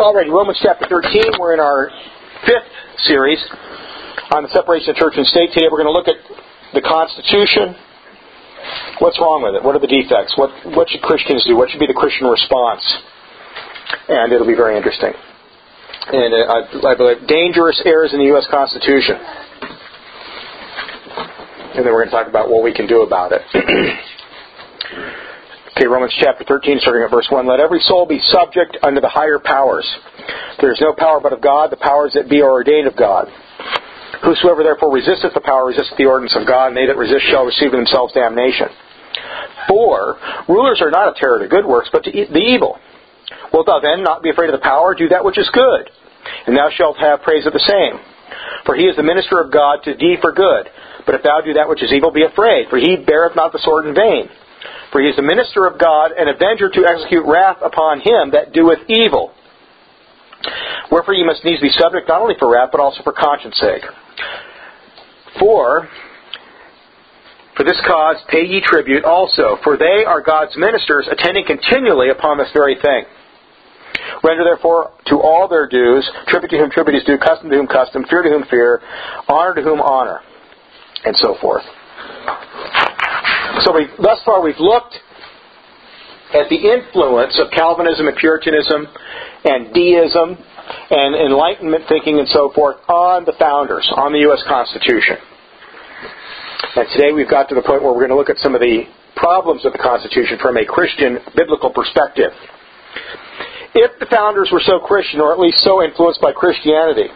Alrighty, Romans chapter 13. We're in our 5th series on the separation of church and state. Today we're going to look at the Constitution. What's wrong with it? What are the defects? What should Christians do? What should be the Christian response? And it'll be very interesting. And I believe dangerous errors in the U.S. Constitution. And then we're going to talk about what we can do about it. Okay, Romans chapter 13, starting at verse 1. Let every soul be subject unto the higher powers. There is no power but of God. The powers that be are ordained of God. Whosoever therefore resisteth the power resisteth the ordinance of God, and they that resist shall receive in themselves damnation. For rulers are not a terror to good works, but to the evil. Wilt thou then not be afraid of the power? Do that which is good, and thou shalt have praise of the same. For he is the minister of God to thee for good. But if thou do that which is evil, be afraid, for he beareth not the sword in vain. For he is the minister of God, an avenger to execute wrath upon him that doeth evil. Wherefore ye must needs be subject not only for wrath, but also for conscience sake. For this cause pay ye tribute also, for they are God's ministers, attending continually upon this very thing. Render therefore to all their dues, tribute to whom tribute is due, custom to whom custom, fear to whom fear, honor to whom honor, and so forth. So thus far we've looked at the influence of Calvinism and Puritanism and deism and Enlightenment thinking and so forth on the founders, on the U.S. Constitution. And today we've got to the point where we're going to look at some of the problems of the Constitution from a Christian biblical perspective. If the founders were so Christian, or at least so influenced by Christianity,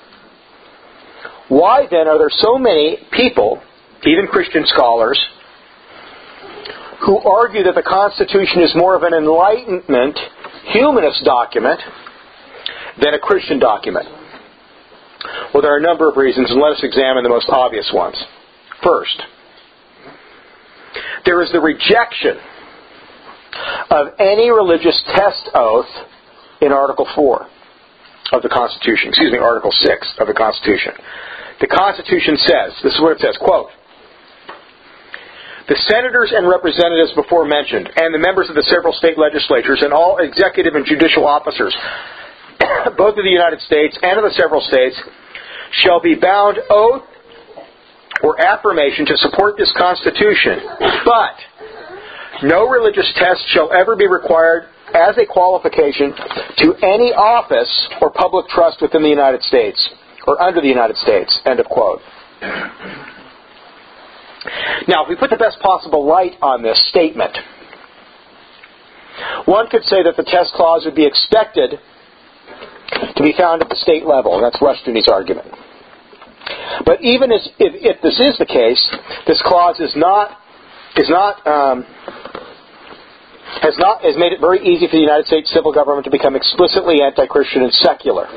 why then are there so many people, even Christian scholars, who argue that the Constitution is more of an Enlightenment, humanist document than a Christian document? Well, there are a number of reasons, and let us examine the most obvious ones. First, there is the rejection of any religious test oath in Article 4 of the Constitution. Article 6 of the Constitution. The Constitution says, this is what it says, quote, the senators and representatives before mentioned, and the members of the several state legislatures, and all executive and judicial officers, both of the United States and of the several states, shall be bound oath or affirmation to support this Constitution, but no religious test shall ever be required as a qualification to any office or public trust within the United States, or under the United States, end of quote. Now, if we put the best possible light on this statement, one could say that the test clause would be expected to be found at the state level, and that's Rushdoony's argument. But even if this is the case, this clause has made it very easy for the United States civil government to become explicitly anti-Christian and secular.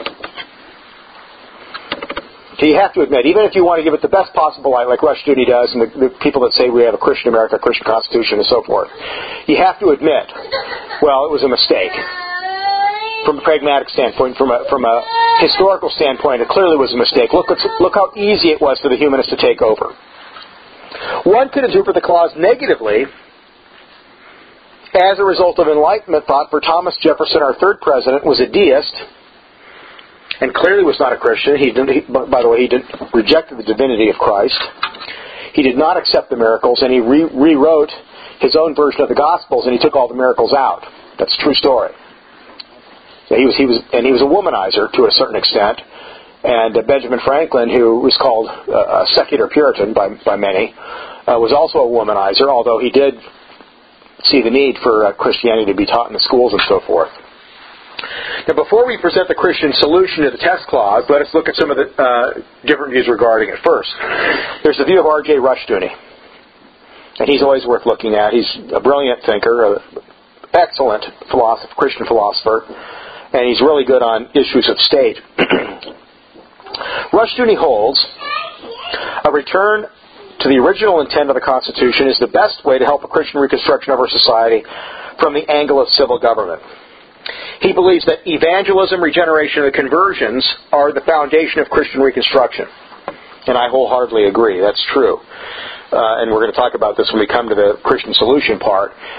So you have to admit, even if you want to give it the best possible light, like Rushdoony does, and the people that say we have a Christian America, a Christian Constitution, and so forth, you have to admit, well, it was a mistake. From a pragmatic standpoint, from a historical standpoint, it clearly was a mistake. Look how easy it was for the humanists to take over. One could interpret the clause negatively as a result of Enlightenment thought, for Thomas Jefferson, our third president, was a deist, and clearly was not a Christian. By the way, he rejected the divinity of Christ. He did not accept the miracles, and he rewrote his own version of the Gospels, and he took all the miracles out. That's a true story. He was a womanizer to a certain extent. And Benjamin Franklin, who was called a secular Puritan by many, was also a womanizer, although he did see the need for Christianity to be taught in the schools and so forth. Now, before we present the Christian solution to the test clause, let us look at some of the different views regarding it. First, there's the view of R.J. Rushdoony. And he's always worth looking at. He's a brilliant thinker, an excellent Christian philosopher, and he's really good on issues of state. Rushdoony holds a return to the original intent of the Constitution is the best way to help a Christian reconstruction of our society from the angle of civil government. He believes that evangelism, regeneration, and conversions are the foundation of Christian reconstruction. And I wholeheartedly agree. That's true. And we're going to talk about this when we come to the Christian solution part.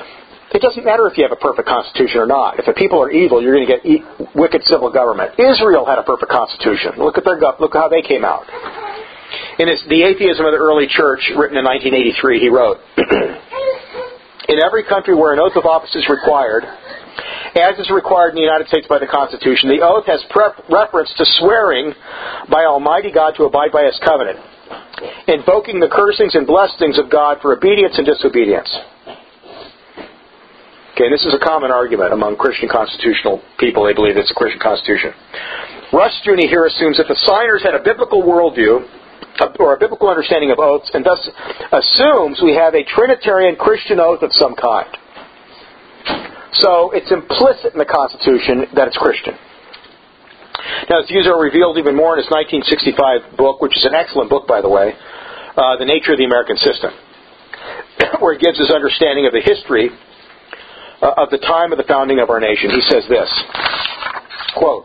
It doesn't matter if you have a perfect constitution or not. If the people are evil, you're going to get wicked civil government. Israel had a perfect constitution. Look how they came out. In The Atheism of the Early Church, written in 1983, he wrote, "In every country where an oath of office is required, as is required in the United States by the Constitution, the oath has reference to swearing by Almighty God to abide by His covenant, invoking the cursings and blessings of God for obedience and disobedience." Okay, this is a common argument among Christian constitutional people. They believe it's a Christian constitution. Rushdoony here assumes that the signers had a biblical worldview, or a biblical understanding of oaths, and thus assumes we have a Trinitarian Christian oath of some kind. So it's implicit in the Constitution that it's Christian. Now, his views are revealed even more in his 1965 book, which is an excellent book, by the way, The Nature of the American System, where he gives his understanding of the history of the time of the founding of our nation. He says this, quote,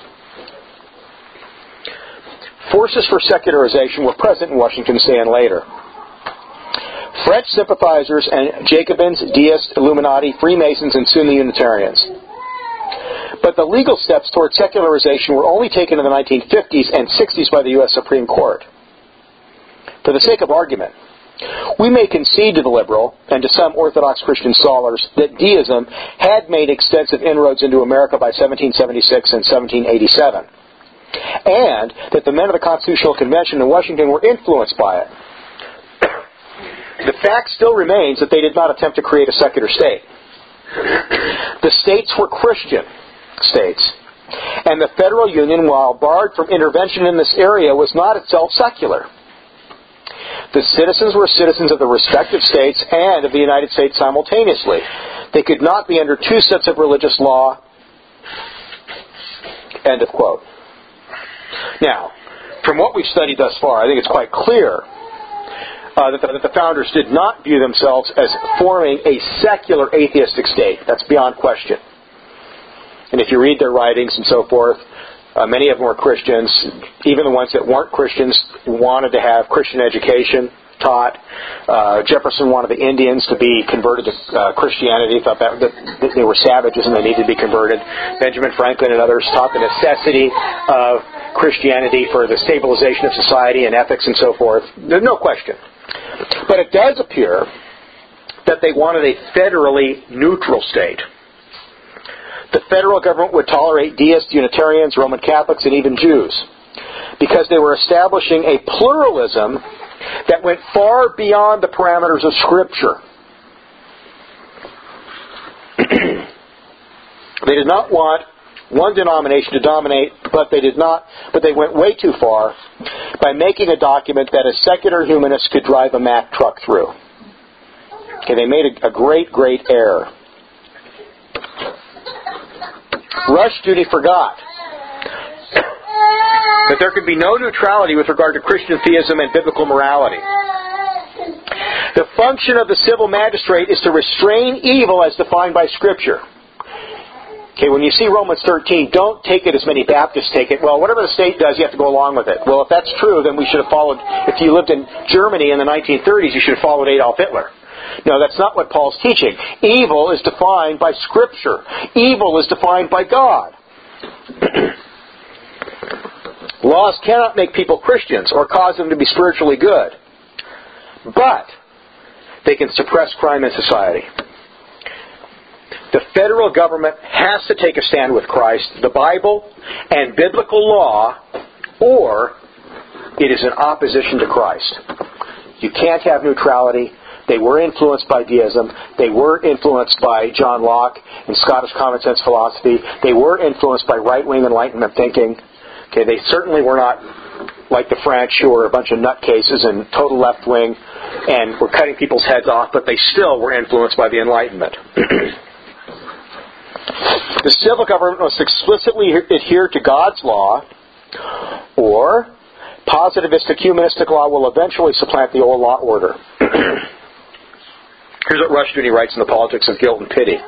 "Forces for secularization were present in Washington D.C. and later. French sympathizers and Jacobins, Deists, Illuminati, Freemasons, and soon the Unitarians. But the legal steps toward secularization were only taken in the 1950s and 60s by the U.S. Supreme Court. For the sake of argument, we may concede to the liberal and to some Orthodox Christian scholars that deism had made extensive inroads into America by 1776 and 1787, and that the men of the Constitutional Convention in Washington were influenced by it. The fact still remains that they did not attempt to create a secular state. The states were Christian states, and the federal union, while barred from intervention in this area, was not itself secular. The citizens were citizens of the respective states and of the United States simultaneously. They could not be under two sets of religious law." End of quote. Now, from what we've studied thus far, I think it's quite clear that the founders did not view themselves as forming a secular atheistic state. That's beyond question. And if you read their writings and so forth, many of them were Christians. Even the ones that weren't Christians wanted to have Christian education taught. Jefferson wanted the Indians to be converted to Christianity, thought that they were savages and they needed to be converted. Benjamin Franklin and others taught the necessity of Christianity for the stabilization of society and ethics and so forth. There's no question. But it does appear that they wanted a federally neutral state. The federal government would tolerate deists, Unitarians, Roman Catholics, and even Jews, because they were establishing a pluralism that went far beyond the parameters of Scripture. They did not want one denomination to dominate, but they went way too far by making a document that a secular humanist could drive a Mack truck through. Okay, they made a great, great error. Rushdoony forgot that there could be no neutrality with regard to Christian theism and biblical morality. The function of the civil magistrate is to restrain evil as defined by Scripture. Okay, when you see Romans 13, don't take it as many Baptists take it. Well, whatever the state does, you have to go along with it. Well, if that's true, then we should have followed, if you lived in Germany in the 1930s, you should have followed Adolf Hitler. No, that's not what Paul's teaching. Evil is defined by Scripture. Evil is defined by God. Laws cannot make people Christians or cause them to be spiritually good. But they can suppress crime in society. The federal government has to take a stand with Christ, the Bible, and biblical law, or it is in opposition to Christ. You can't have neutrality. They were influenced by deism. They were influenced by John Locke and Scottish common sense philosophy. They were influenced by right-wing Enlightenment thinking. Okay, they certainly were not like the French, who were a bunch of nutcases and total left-wing and were cutting people's heads off, but they still were influenced by the Enlightenment. The civil government must explicitly adhere to God's law, or positivistic humanistic law will eventually supplant the old law order. Here's what Rushdoony writes in The Politics of Guilt and Pity.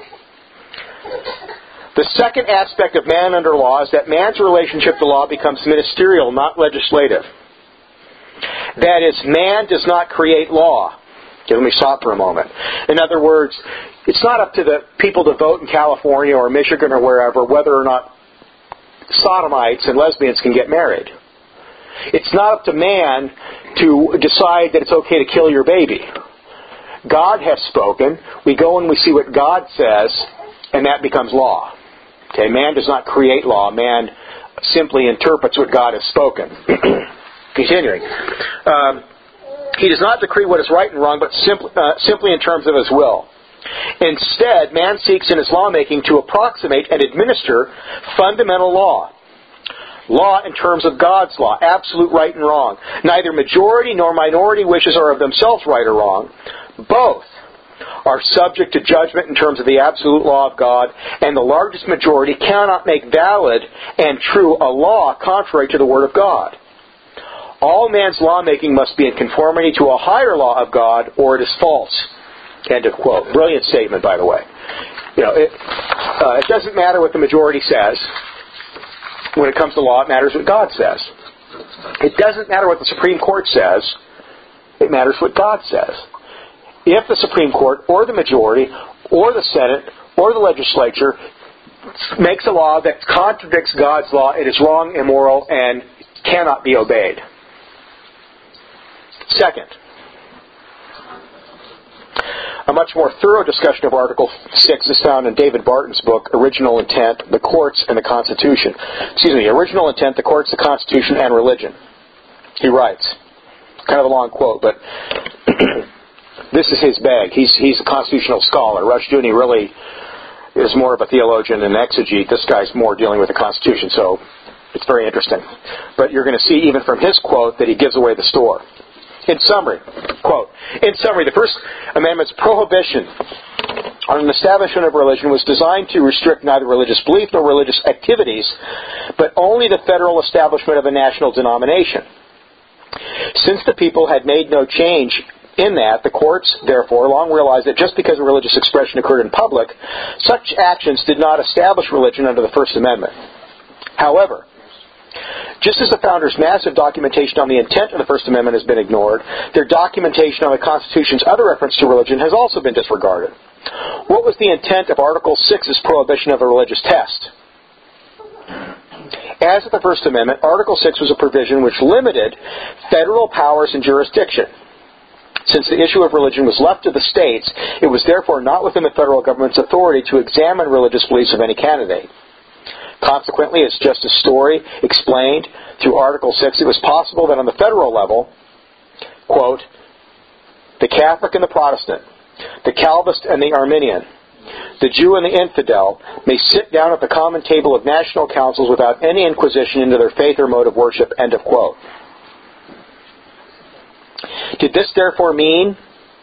The second aspect of man under law is that man's relationship to law becomes ministerial, not legislative. That is, man does not create law. Okay, let me stop for a moment. In other words, it's not up to the people to vote in California or Michigan or wherever whether or not sodomites and lesbians can get married. It's not up to man to decide that it's okay to kill your baby. God has spoken. We go and we see what God says, and that becomes law. Okay, man does not create law. Man simply interprets what God has spoken. Continuing. He does not decree what is right and wrong, but simply in terms of his will. Instead, man seeks in his lawmaking to approximate and administer fundamental law. Law in terms of God's law, absolute right and wrong. Neither majority nor minority wishes are of themselves right or wrong. Both are subject to judgment in terms of the absolute law of God, and the largest majority cannot make valid and true a law contrary to the Word of God. All man's lawmaking must be in conformity to a higher law of God, or it is false. End of quote. Brilliant statement, by the way. It doesn't matter what the majority says. When it comes to law, it matters what God says. It doesn't matter what the Supreme Court says. It matters what God says. If the Supreme Court or the majority or the Senate or the legislature makes a law that contradicts God's law, it is wrong, immoral, and cannot be obeyed. Second, a much more thorough discussion of Article 6 is found in David Barton's book, Original Intent, the Courts and the Constitution. Original Intent, the Courts, the Constitution, and Religion. He writes, kind of a long quote, but this is his bag. He's a constitutional scholar. Rushdoony really is more of a theologian and exegete. This guy's more dealing with the Constitution, so it's very interesting. But you're going to see even from his quote that he gives away the store. In summary, quote, in summary, the First Amendment's prohibition on an establishment of religion was designed to restrict neither religious belief nor religious activities, but only the federal establishment of a national denomination. Since the people had made no change in that, the courts, therefore, long realized that just because a religious expression occurred in public, such actions did not establish religion under the First Amendment. However, just as the Founders' massive documentation on the intent of the First Amendment has been ignored, their documentation on the Constitution's other reference to religion has also been disregarded. What was the intent of Article 6's prohibition of a religious test? As with the First Amendment, Article 6 was a provision which limited federal powers and jurisdiction. Since the issue of religion was left to the states, it was therefore not within the federal government's authority to examine religious beliefs of any candidate. Consequently, as Justice Story explained through Article 6, it was possible that on the federal level, quote, the Catholic and the Protestant, the Calvinist and the Arminian, the Jew and the infidel may sit down at the common table of national councils without any inquisition into their faith or mode of worship, end of quote. Did this therefore mean,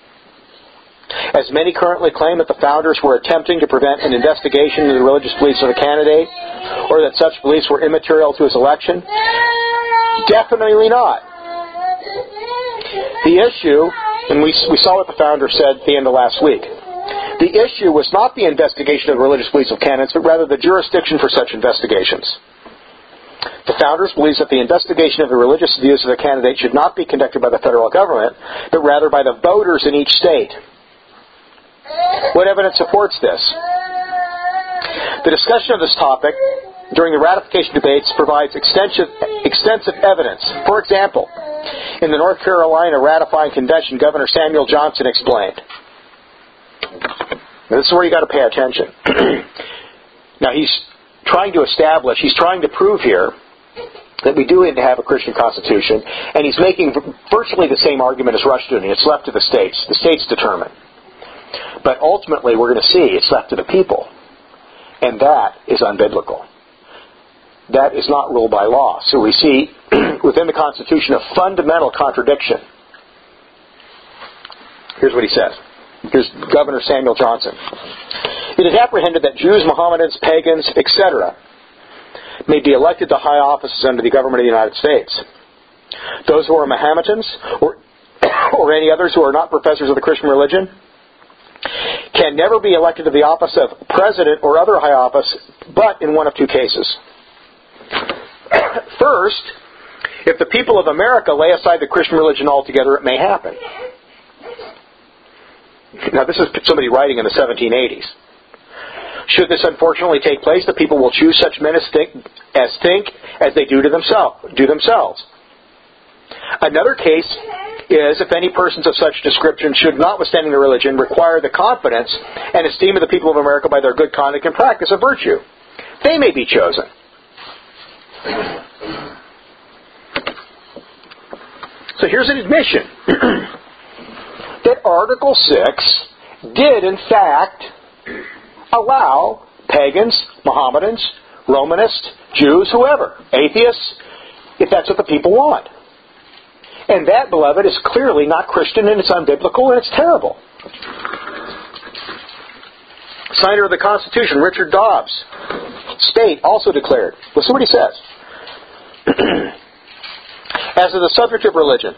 as many currently claim, that the Founders were attempting to prevent an investigation into the religious beliefs of a candidate, or that such beliefs were immaterial to his election? Definitely not. The issue, and we saw what the Founders said at the end of last week, the issue was not the investigation of the religious beliefs of candidates, but rather the jurisdiction for such investigations. The Founders believed that the investigation of the religious views of the candidate should not be conducted by the federal government, but rather by the voters in each state. What evidence supports this? The discussion of this topic during the ratification debates provides extensive evidence. For example, in the North Carolina ratifying convention, Governor Samuel Johnson explained. Now, this is where you got to pay attention. Now, he's trying to prove here that we do need to have a Christian Constitution, and he's making virtually the same argument as Rushdoony. It's left to the states. The states determine. But ultimately, we're going to see it's left to the people. And that is unbiblical. That is not ruled by law. So we see within the Constitution a fundamental contradiction. Here's what he says. Here's Governor Samuel Johnson. It is apprehended that Jews, Mohammedans, pagans, etc. may be elected to high offices under the government of the United States. Those who are Mohammedans or any others who are not professors of the Christian religion can never be elected to the office of president or other high office, but in one of two cases. First, if the people of America lay aside the Christian religion altogether, it may happen. Now, this is somebody writing in the 1780s. Should this unfortunately take place, the people will choose such men as think as they do themselves. Another case is if any persons of such description should, notwithstanding their religion, require the confidence and esteem of the people of America by their good conduct and practice of virtue, they may be chosen. So here's an admission that Article 6 did, in fact, allow pagans, Mohammedans, Romanists, Jews, whoever, atheists, if that's what the people want. And that, beloved, is clearly not Christian, and it's unbiblical, and it's terrible. Signer of the Constitution, Richard Dobbs, Spate, also declared. Listen to what he says. As to the subject of religion,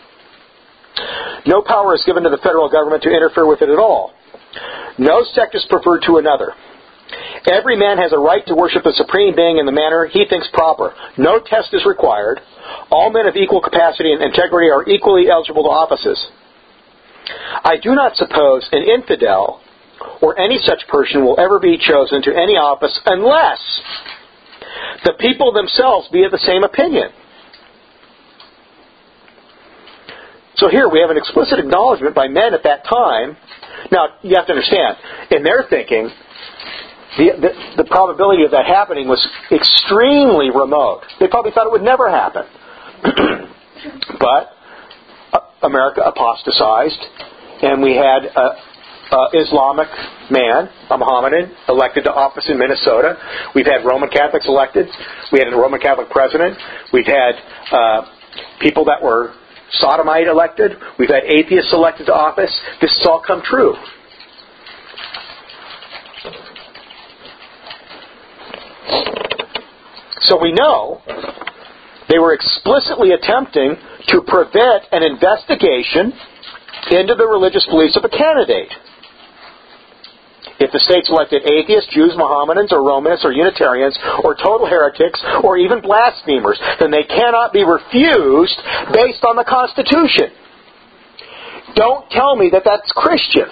no power is given to the federal government to interfere with it at all. No sect is preferred to another. Every man has a right to worship the Supreme Being in the manner he thinks proper. No test is required. All men of equal capacity and integrity are equally eligible to offices. I do not suppose an infidel or any such person will ever be chosen to any office unless the people themselves be of the same opinion. So here we have an explicit acknowledgement by men at that time. Now, you have to understand, in their thinking, the probability of that happening was extremely remote. They probably thought it would never happen. But America apostatized, and we had an Islamic man, a Mohammedan, elected to office in Minnesota. We've had Roman Catholics elected. We had a Roman Catholic president. We've had people that were sodomite elected. We've had atheists elected to office. This has all come true. So we know they were explicitly attempting to prevent an investigation into the religious beliefs of a candidate. If the states elected atheists, Jews, Mohammedans, or Romanists, or Unitarians, or total heretics, or even blasphemers, then they cannot be refused based on the Constitution. Don't tell me that that's Christian.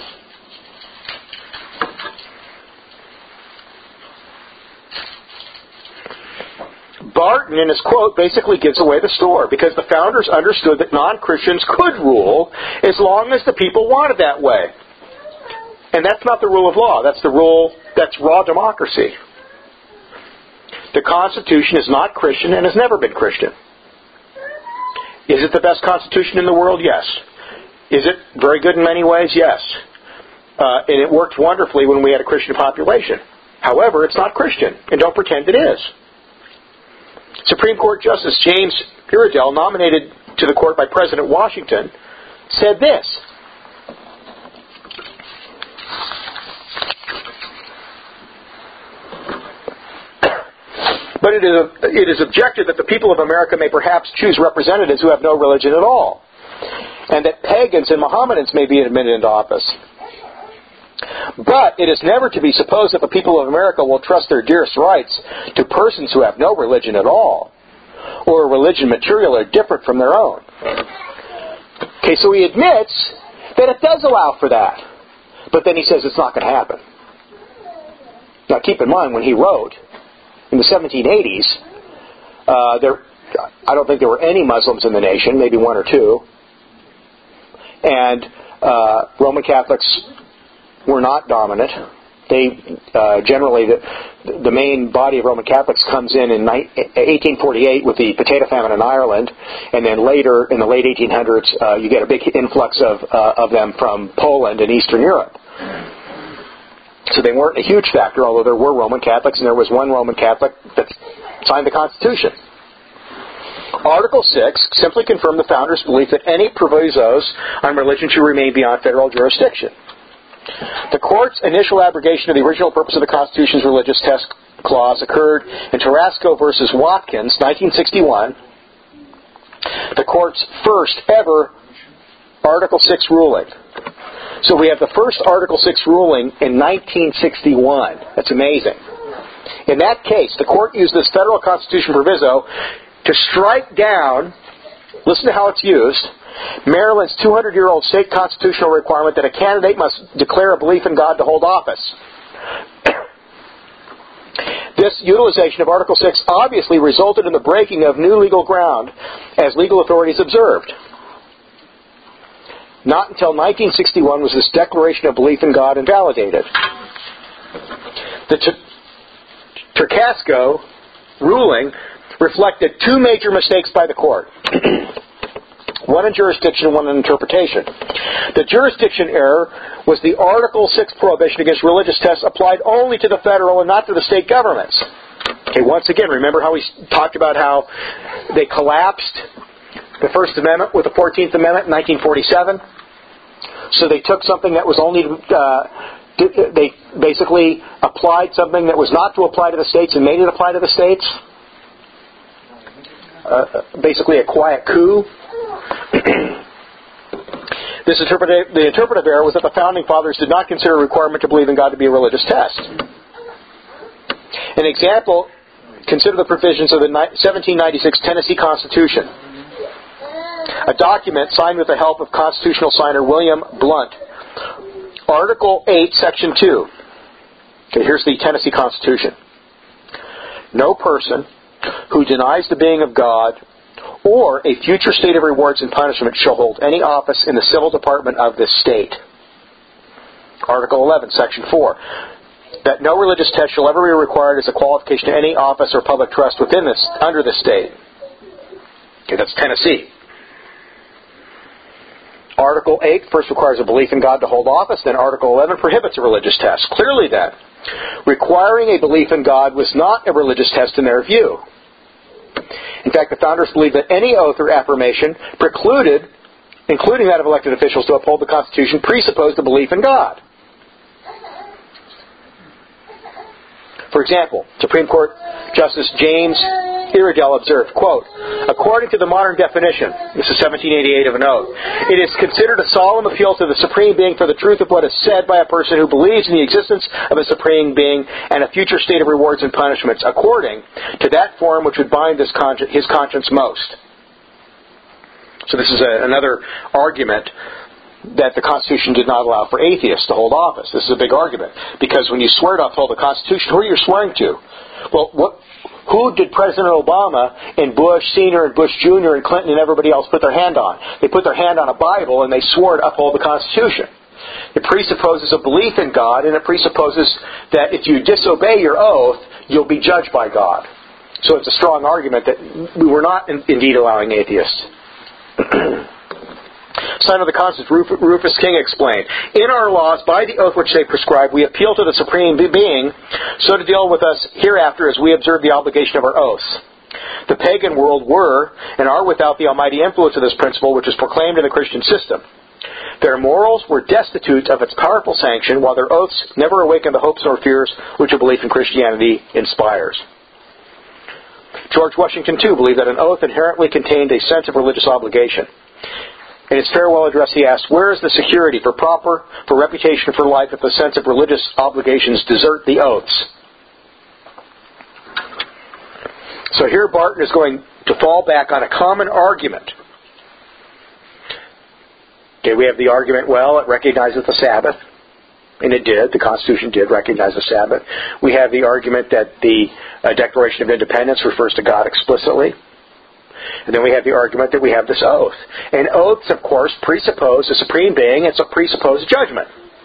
Barton, in his quote, basically gives away the store, because the founders understood that non-Christians could rule as long as the people wanted that way. And that's not the rule of law. That's the rule, that's raw democracy. The Constitution is not Christian and has never been Christian. Is it the best Constitution in the world? Yes. Is it very good in many ways? Yes. And it worked wonderfully when we had a Christian population. However, it's not Christian, and don't pretend it is. Supreme Court Justice James Iredell, nominated to the court by President Washington, said this: But it is objected that the people of America may perhaps choose representatives who have no religion at all, and that pagans and Mohammedans may be admitted into office. But it is never to be supposed that the people of America will trust their dearest rights to persons who have no religion at all, or a religion material or different from their own. Okay, so he admits that it does allow for that, but then he says it's not going to happen. Now keep in mind, when he wrote, in the 1780s, I don't think there were any Muslims in the nation, maybe one or two. And Roman Catholics were not dominant. They generally, the main body of Roman Catholics comes in 1848 with the potato famine in Ireland, and then later in the late 1800s, you get a big influx of them from Poland and Eastern Europe. So they weren't a huge factor, although there were Roman Catholics, and there was one Roman Catholic that signed the Constitution. Article 6 simply confirmed the founders' belief that any provisos on religion should remain beyond federal jurisdiction. The court's initial abrogation of the original purpose of the Constitution's religious test clause occurred in Tarasco versus Watkins, 1961, the court's first ever Article 6 ruling. So we have the first Article 6 ruling in 1961. That's amazing. In that case, the court used this federal Constitution proviso to strike down, listen to how it's used, Maryland's 200-year-old state constitutional requirement that a candidate must declare a belief in God to hold office. This utilization of Article 6 obviously resulted in the breaking of new legal ground, as legal authorities observed. Not until 1961 was this declaration of belief in God invalidated. The Tracasco ruling reflected two major mistakes by the court. One in jurisdiction and one in interpretation. The jurisdiction error was the Article 6 prohibition against religious tests applied only to the federal and not to the state governments. Okay, once again, remember how we talked about how they collapsed the First Amendment with the 14th Amendment in 1947? So they took something that was only... they basically applied something that was not to apply to the states and made it apply to the states? Basically a quiet coup. The interpretive error was that the Founding Fathers did not consider a requirement to believe in God to be a religious test. An example, consider the provisions of the 1796 Tennessee Constitution, a document signed with the help of constitutional signer William Blount. Article 8, Section 2. Okay, here's the Tennessee Constitution. No person who denies the being of God or a future state of rewards and punishment shall hold any office in the civil department of this state. Article 11, Section 4. That no religious test shall ever be required as a qualification to any office or public trust under this state. Okay, that's Tennessee. Article 8 first requires a belief in God to hold office, then Article 11 prohibits a religious test. Clearly then, requiring a belief in God was not a religious test in their view. In fact, the founders believed that any oath or affirmation precluded, including that of elected officials to uphold the Constitution, presupposed a belief in God. For example, Supreme Court Justice James Iredell observed, quote, according to the modern definition, this is 1788 of an oath, it is considered a solemn appeal to the Supreme Being for the truth of what is said by a person who believes in the existence of a Supreme Being and a future state of rewards and punishments, according to that form which would bind his conscience most. So this is another argument that the Constitution did not allow for atheists to hold office. This is a big argument. Because when you swear to uphold the Constitution, who are you swearing to? Well, who did President Obama and Bush Sr. and Bush Jr. and Clinton and everybody else put their hand on? They put their hand on a Bible and they swore to uphold the Constitution. It presupposes a belief in God, and it presupposes that if you disobey your oath, you'll be judged by God. So it's a strong argument that we were not indeed allowing atheists. Son of the Constitution, Rufus King explained, in our laws, by the oath which they prescribe, we appeal to the Supreme Being so to deal with us hereafter as we observe the obligation of our oaths. The pagan world were and are without the almighty influence of this principle which is proclaimed in the Christian system. Their morals were destitute of its powerful sanction, while their oaths never awakened the hopes nor fears which a belief in Christianity inspires. George Washington, too, believed that an oath inherently contained a sense of religious obligation. In his farewell address, he asked, where is the security for reputation, for life, if the sense of religious obligations desert the oaths? So here Barton is going to fall back on a common argument. Okay, we have the argument, well, it recognizes the Sabbath. And it did. The Constitution did recognize the Sabbath. We have the argument that the Declaration of Independence refers to God explicitly. And then we have the argument that we have this oath. And oaths, of course, presuppose a supreme being. It's a presupposed judgment.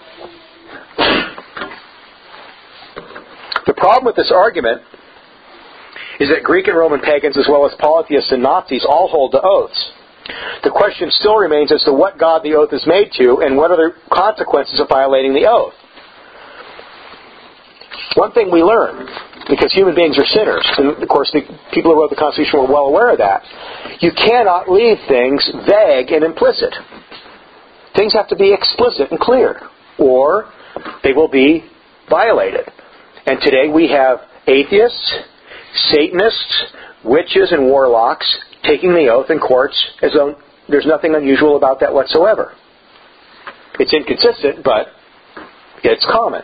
The problem with this argument is that Greek and Roman pagans, as well as polytheists and Nazis, all hold to oaths. The question still remains as to what God the oath is made to and what are the consequences of violating the oath. One thing we learn, because human beings are sinners, and of course the people who wrote the Constitution were well aware of that, you cannot leave things vague and implicit. Things have to be explicit and clear, or they will be violated. And today we have atheists, Satanists, witches, and warlocks taking the oath in courts as though there's nothing unusual about that whatsoever. It's inconsistent, but it's common.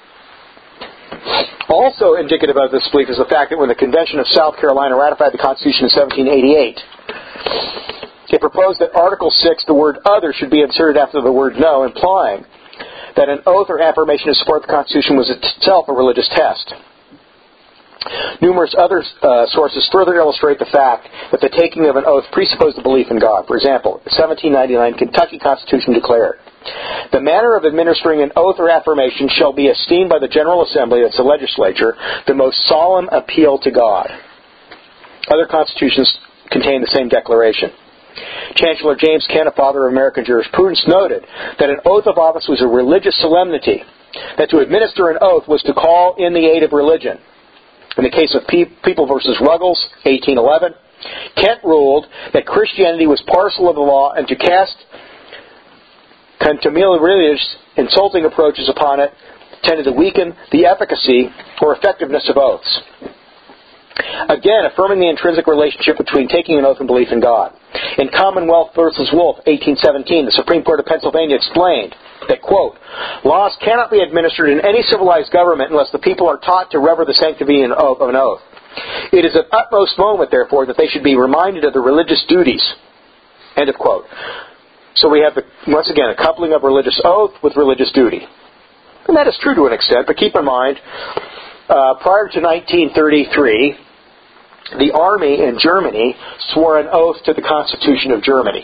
Also indicative of this belief is the fact that when the Convention of South Carolina ratified the Constitution in 1788, It proposed that Article 6, the word other, should be inserted after the word no, implying that an oath or affirmation to support the Constitution was itself a religious test. Numerous other sources further illustrate the fact that the taking of an oath presupposed a belief in God. For example, the 1799 Kentucky Constitution declared, "The manner of administering an oath or affirmation shall be esteemed by the General Assembly," that's the legislature, "the most solemn appeal to God." Other constitutions contain the same declaration. Chancellor James Kent, a father of American jurisprudence, noted that an oath of office was a religious solemnity, that to administer an oath was to call in the aid of religion. In the case of People v. Ruggles, 1811, Kent ruled that Christianity was parcel of the law, and to cast contumelious, insulting approaches upon it tended to weaken the efficacy or effectiveness of oaths. Again, affirming the intrinsic relationship between taking an oath and belief in God. In Commonwealth v. Wolf, 1817, the Supreme Court of Pennsylvania explained that, quote, "Laws cannot be administered in any civilized government unless the people are taught to rever the sanctity of an oath. It is of utmost moment, therefore, that they should be reminded of the religious duties." End of quote. So we have, once again, a coupling of religious oath with religious duty. And that is true to an extent, but keep in mind, prior to 1933, the army in Germany swore an oath to the Constitution of Germany.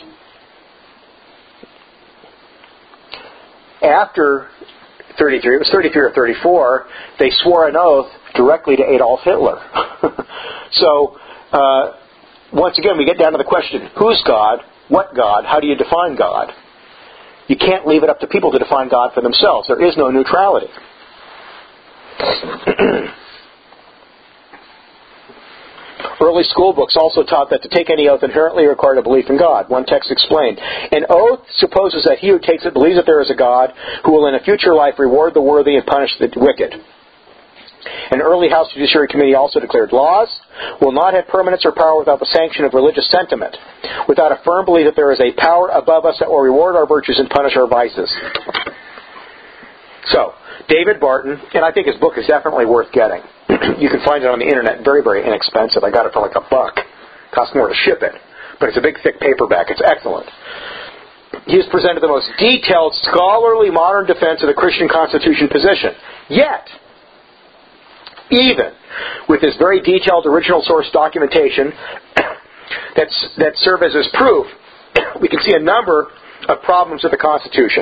After 33, it was 33 or 34, they swore an oath directly to Adolf Hitler. So, once again, we get down to the question, who's God? What God? How do you define God? You can't leave it up to people to define God for themselves. There is no neutrality. Early school books also taught that to take any oath inherently required a belief in God. One text explained, "An oath supposes that he who takes it believes that there is a God who will in a future life reward the worthy and punish the wicked." An early House Judiciary Committee also declared, "Laws will not have permanence or power without the sanction of religious sentiment, without a firm belief that there is a power above us that will reward our virtues and punish our vices." So, David Barton, and I think his book is definitely worth getting. You can find it on the internet, very, very inexpensive. I got it for like $1. Costs more to ship it. But it's a big, thick paperback. It's excellent. He has presented the most detailed, scholarly, modern defense of the Christian Constitution position. Yet, even with this very detailed original source documentation that serve as his proof, we can see a number of problems with the Constitution.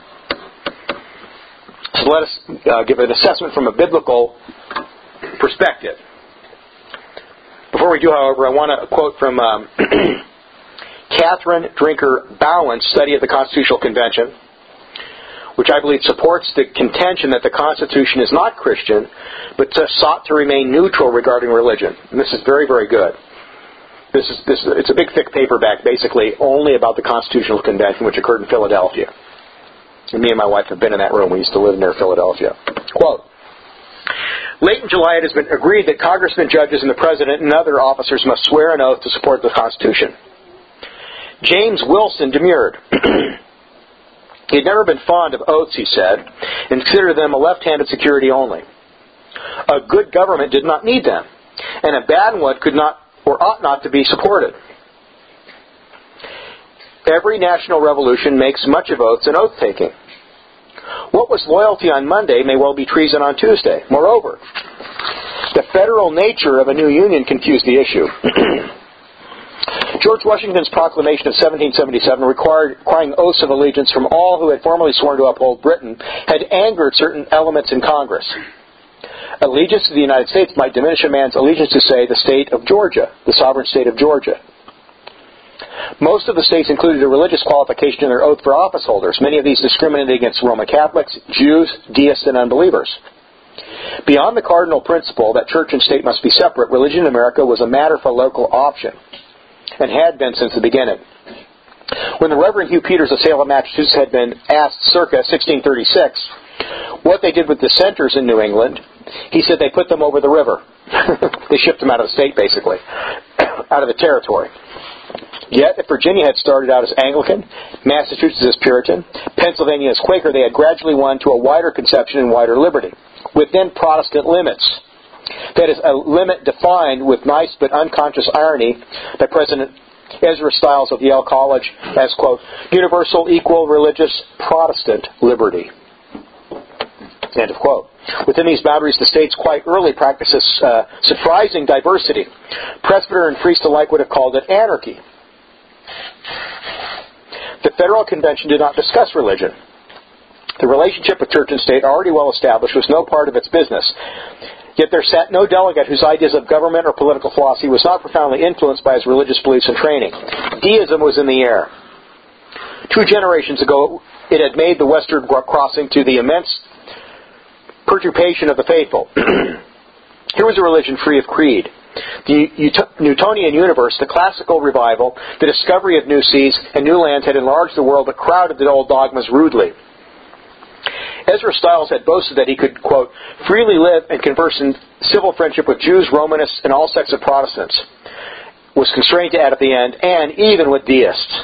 So let us give an assessment from a biblical perspective. Before we do, however, I want to quote from Catherine Drinker Bowen's study of the Constitutional Convention, which I believe supports the contention that the Constitution is not Christian, but sought to remain neutral regarding religion. And this is very, very good. It's a big, thick paperback, basically only about the Constitutional Convention, which occurred in Philadelphia. And me and my wife have been in that room. We used to live near Philadelphia. Quote, "Late in July, it has been agreed that congressmen, judges, and the president and other officers must swear an oath to support the Constitution. James Wilson demurred. He had never been fond of oaths, he said, and considered them a left-handed security only. A good government did not need them, and a bad one could not or ought not to be supported. Every national revolution makes much of oaths and oath-taking. What was loyalty on Monday may well be treason on Tuesday. Moreover, the federal nature of a new union confused the issue. George Washington's proclamation of 1777 requiring oaths of allegiance from all who had formerly sworn to uphold Britain had angered certain elements in Congress. Allegiance to the United States might diminish a man's allegiance to, say, the state of Georgia, the sovereign state of Georgia. Most of the states included a religious qualification in their oath for office holders. Many of these discriminated against Roman Catholics, Jews, deists, and unbelievers. Beyond the cardinal principle that church and state must be separate, religion in America was a matter for local option, and had been since the beginning. When the Reverend Hugh Peters of Salem, Massachusetts had been asked circa 1636 what they did with dissenters in New England, he said they put them over the river. They shipped them out of the state, basically, out of the territory. Yet, if Virginia had started out as Anglican, Massachusetts as Puritan, Pennsylvania as Quaker, they had gradually won to a wider conception and wider liberty, within Protestant limits. That is, a limit defined with nice but unconscious irony by President Ezra Stiles of Yale College as, quote, universal, equal, religious, Protestant liberty. End of quote. Within these boundaries, the states quite early practices surprising diversity. Presbyter and priest alike would have called it anarchy. The Federal Convention did not discuss religion. The relationship with church and state, already well established, was no part of its business. Yet there sat no delegate whose ideas of government or political philosophy was not profoundly influenced by his religious beliefs and training. Deism was in the air. 2 generations ago, it had made the westward crossing to the immense perturbation of the faithful. Here was a religion free of creed. The Newtonian universe, the classical revival, the discovery of new seas and new lands had enlarged the world but crowded the old dogmas rudely. Ezra Stiles had boasted that he could, quote, freely live and converse in civil friendship with Jews, Romanists, and all sects of Protestants. Was constrained to add at the end, and even with deists.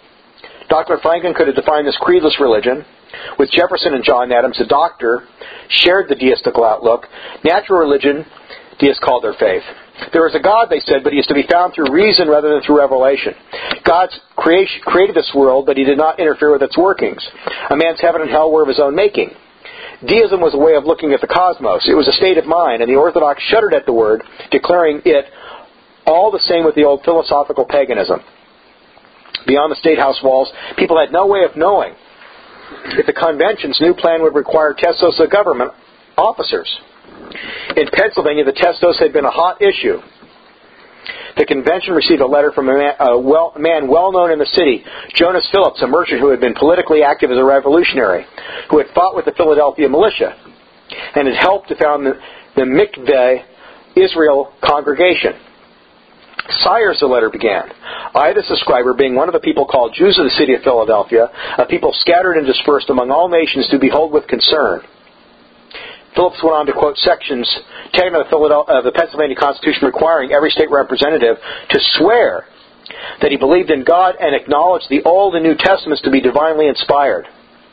Dr. Franklin could have defined this creedless religion. With Jefferson and John Adams, the doctor shared the deistical outlook. Natural religion, deists called their faith. There is a God, they said, but he is to be found through reason rather than through revelation. God created this world, but he did not interfere with its workings. A man's heaven and hell were of his own making. Deism was a way of looking at the cosmos. It was a state of mind, and the Orthodox shuddered at the word, declaring it all the same with the old philosophical paganism. Beyond the State House walls, people had no way of knowing if the convention's new plan would require testos of government officers. In Pennsylvania, the testos had been a hot issue. The convention received a letter from a man well known in the city, Jonas Phillips, a merchant who had been politically active as a revolutionary, who had fought with the Philadelphia militia, and had helped to found the Mikveh Israel congregation. Sires, the letter began. I, the subscriber, being one of the people called Jews of the city of Philadelphia, a people scattered and dispersed among all nations, do behold with concern. Phillips went on to quote sections taken of the Pennsylvania Constitution requiring every state representative to swear that he believed in God and acknowledged the Old and New Testaments to be divinely inspired.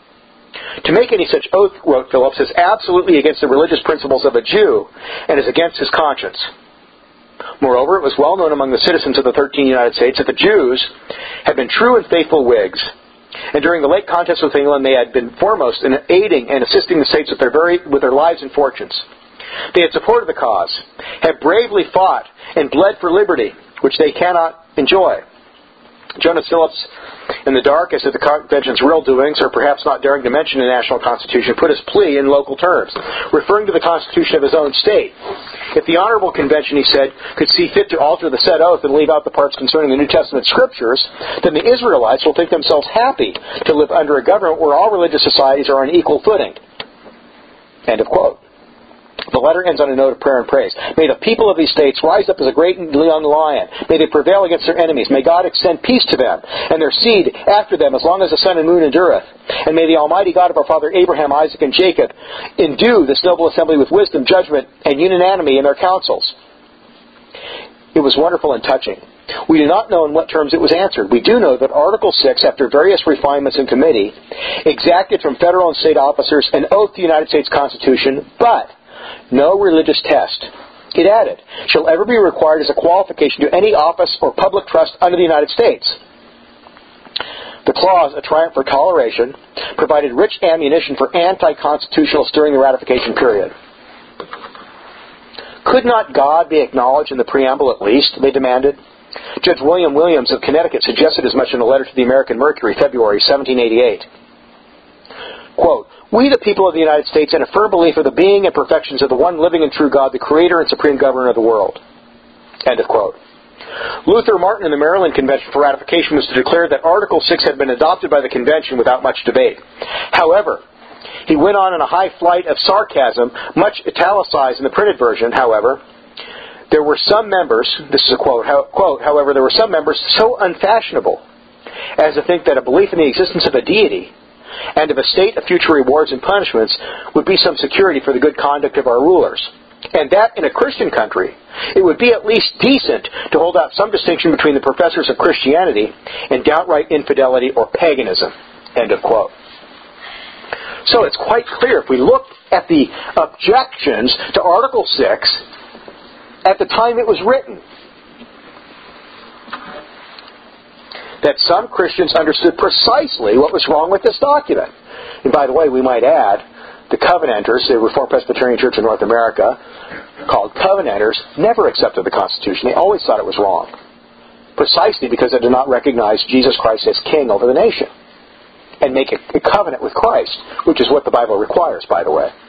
To make any such oath, wrote Phillips, is absolutely against the religious principles of a Jew and is against his conscience. Moreover, it was well known among the citizens of the 13 United States that the Jews had been true and faithful Whigs, and during the late contest with England they had been foremost in aiding and assisting the states with their lives and fortunes. They had supported the cause, had bravely fought and bled for liberty, which they cannot enjoy. Jonas Phillips, in the dark as to the convention's real doings, or perhaps not daring to mention the national constitution, put his plea in local terms, referring to the constitution of his own state. If the honorable convention, he said, could see fit to alter the said oath and leave out the parts concerning the New Testament scriptures, then the Israelites will think themselves happy to live under a government where all religious societies are on equal footing. End of quote. The letter ends on a note of prayer and praise. May the people of these states rise up as a great and young lion. May they prevail against their enemies. May God extend peace to them and their seed after them as long as the sun and moon endureth. And may the Almighty God of our father Abraham, Isaac, and Jacob endue this noble assembly with wisdom, judgment, and unanimity in their counsels. It was wonderful and touching. We do not know in what terms it was answered. We do know that Article 6, after various refinements in committee, exacted from federal and state officers an oath to the United States Constitution, but no religious test, it added, shall ever be required as a qualification to any office or public trust under the United States. The clause, a triumph for toleration, provided rich ammunition for anti-constitutionalists during the ratification period. Could not God be acknowledged in the preamble at least, they demanded. Judge William Williams of Connecticut suggested as much in a letter to the American Mercury, February 1788. Quote, we, the people of the United States, in a firm belief of the being and perfections of the one living and true God, the Creator and Supreme Governor of the world. End of quote. Luther Martin in the Maryland Convention for ratification was to declare that Article 6 had been adopted by the Convention without much debate. However, he went on in a high flight of sarcasm, much italicized in the printed version, however, there were some members, this is a quote, however, there were some members so unfashionable as to think that a belief in the existence of a deity and of a state of future rewards and punishments would be some security for the good conduct of our rulers. And that in a Christian country, it would be at least decent to hold out some distinction between the professors of Christianity and downright infidelity or paganism. End of quote. So it's quite clear, if we look at the objections to Article 6 at the time it was written, that some Christians understood precisely what was wrong with this document. And by the way, we might add, the Covenanters, the Reformed Presbyterian Church in North America, called Covenanters, never accepted the Constitution. They always thought it was wrong. Precisely because they did not recognize Jesus Christ as king over the nation. And make a covenant with Christ, which is what the Bible requires, by the way.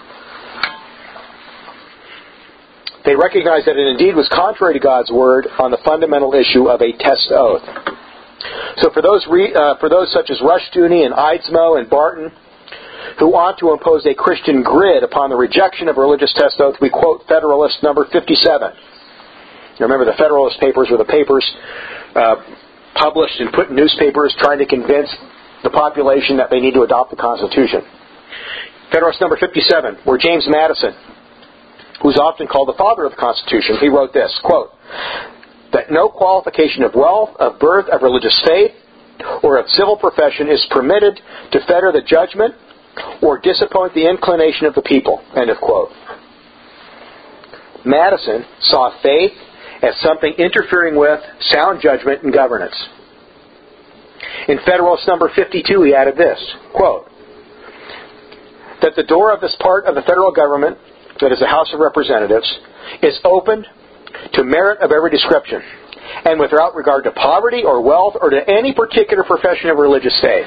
They recognized that it indeed was contrary to God's Word on the fundamental issue of a test oath. So for those such as Rushdoony and Eidsmoe and Barton, who want to impose a Christian grid upon the rejection of religious test oath, we quote Federalist number 57. You remember the Federalist papers were the papers published and put in newspapers trying to convince the population that they need to adopt the Constitution. Federalist number 57, where James Madison, who's often called the father of the Constitution, he wrote this, quote, that no qualification of wealth, of birth, of religious faith, or of civil profession is permitted to fetter the judgment or disappoint the inclination of the people, end of quote. Madison saw faith as something interfering with sound judgment and governance. In Federalist number 52, he added this, quote, that the door of this part of the federal government, that is the House of Representatives, is opened to merit of every description, and without regard to poverty or wealth or to any particular profession of religious faith.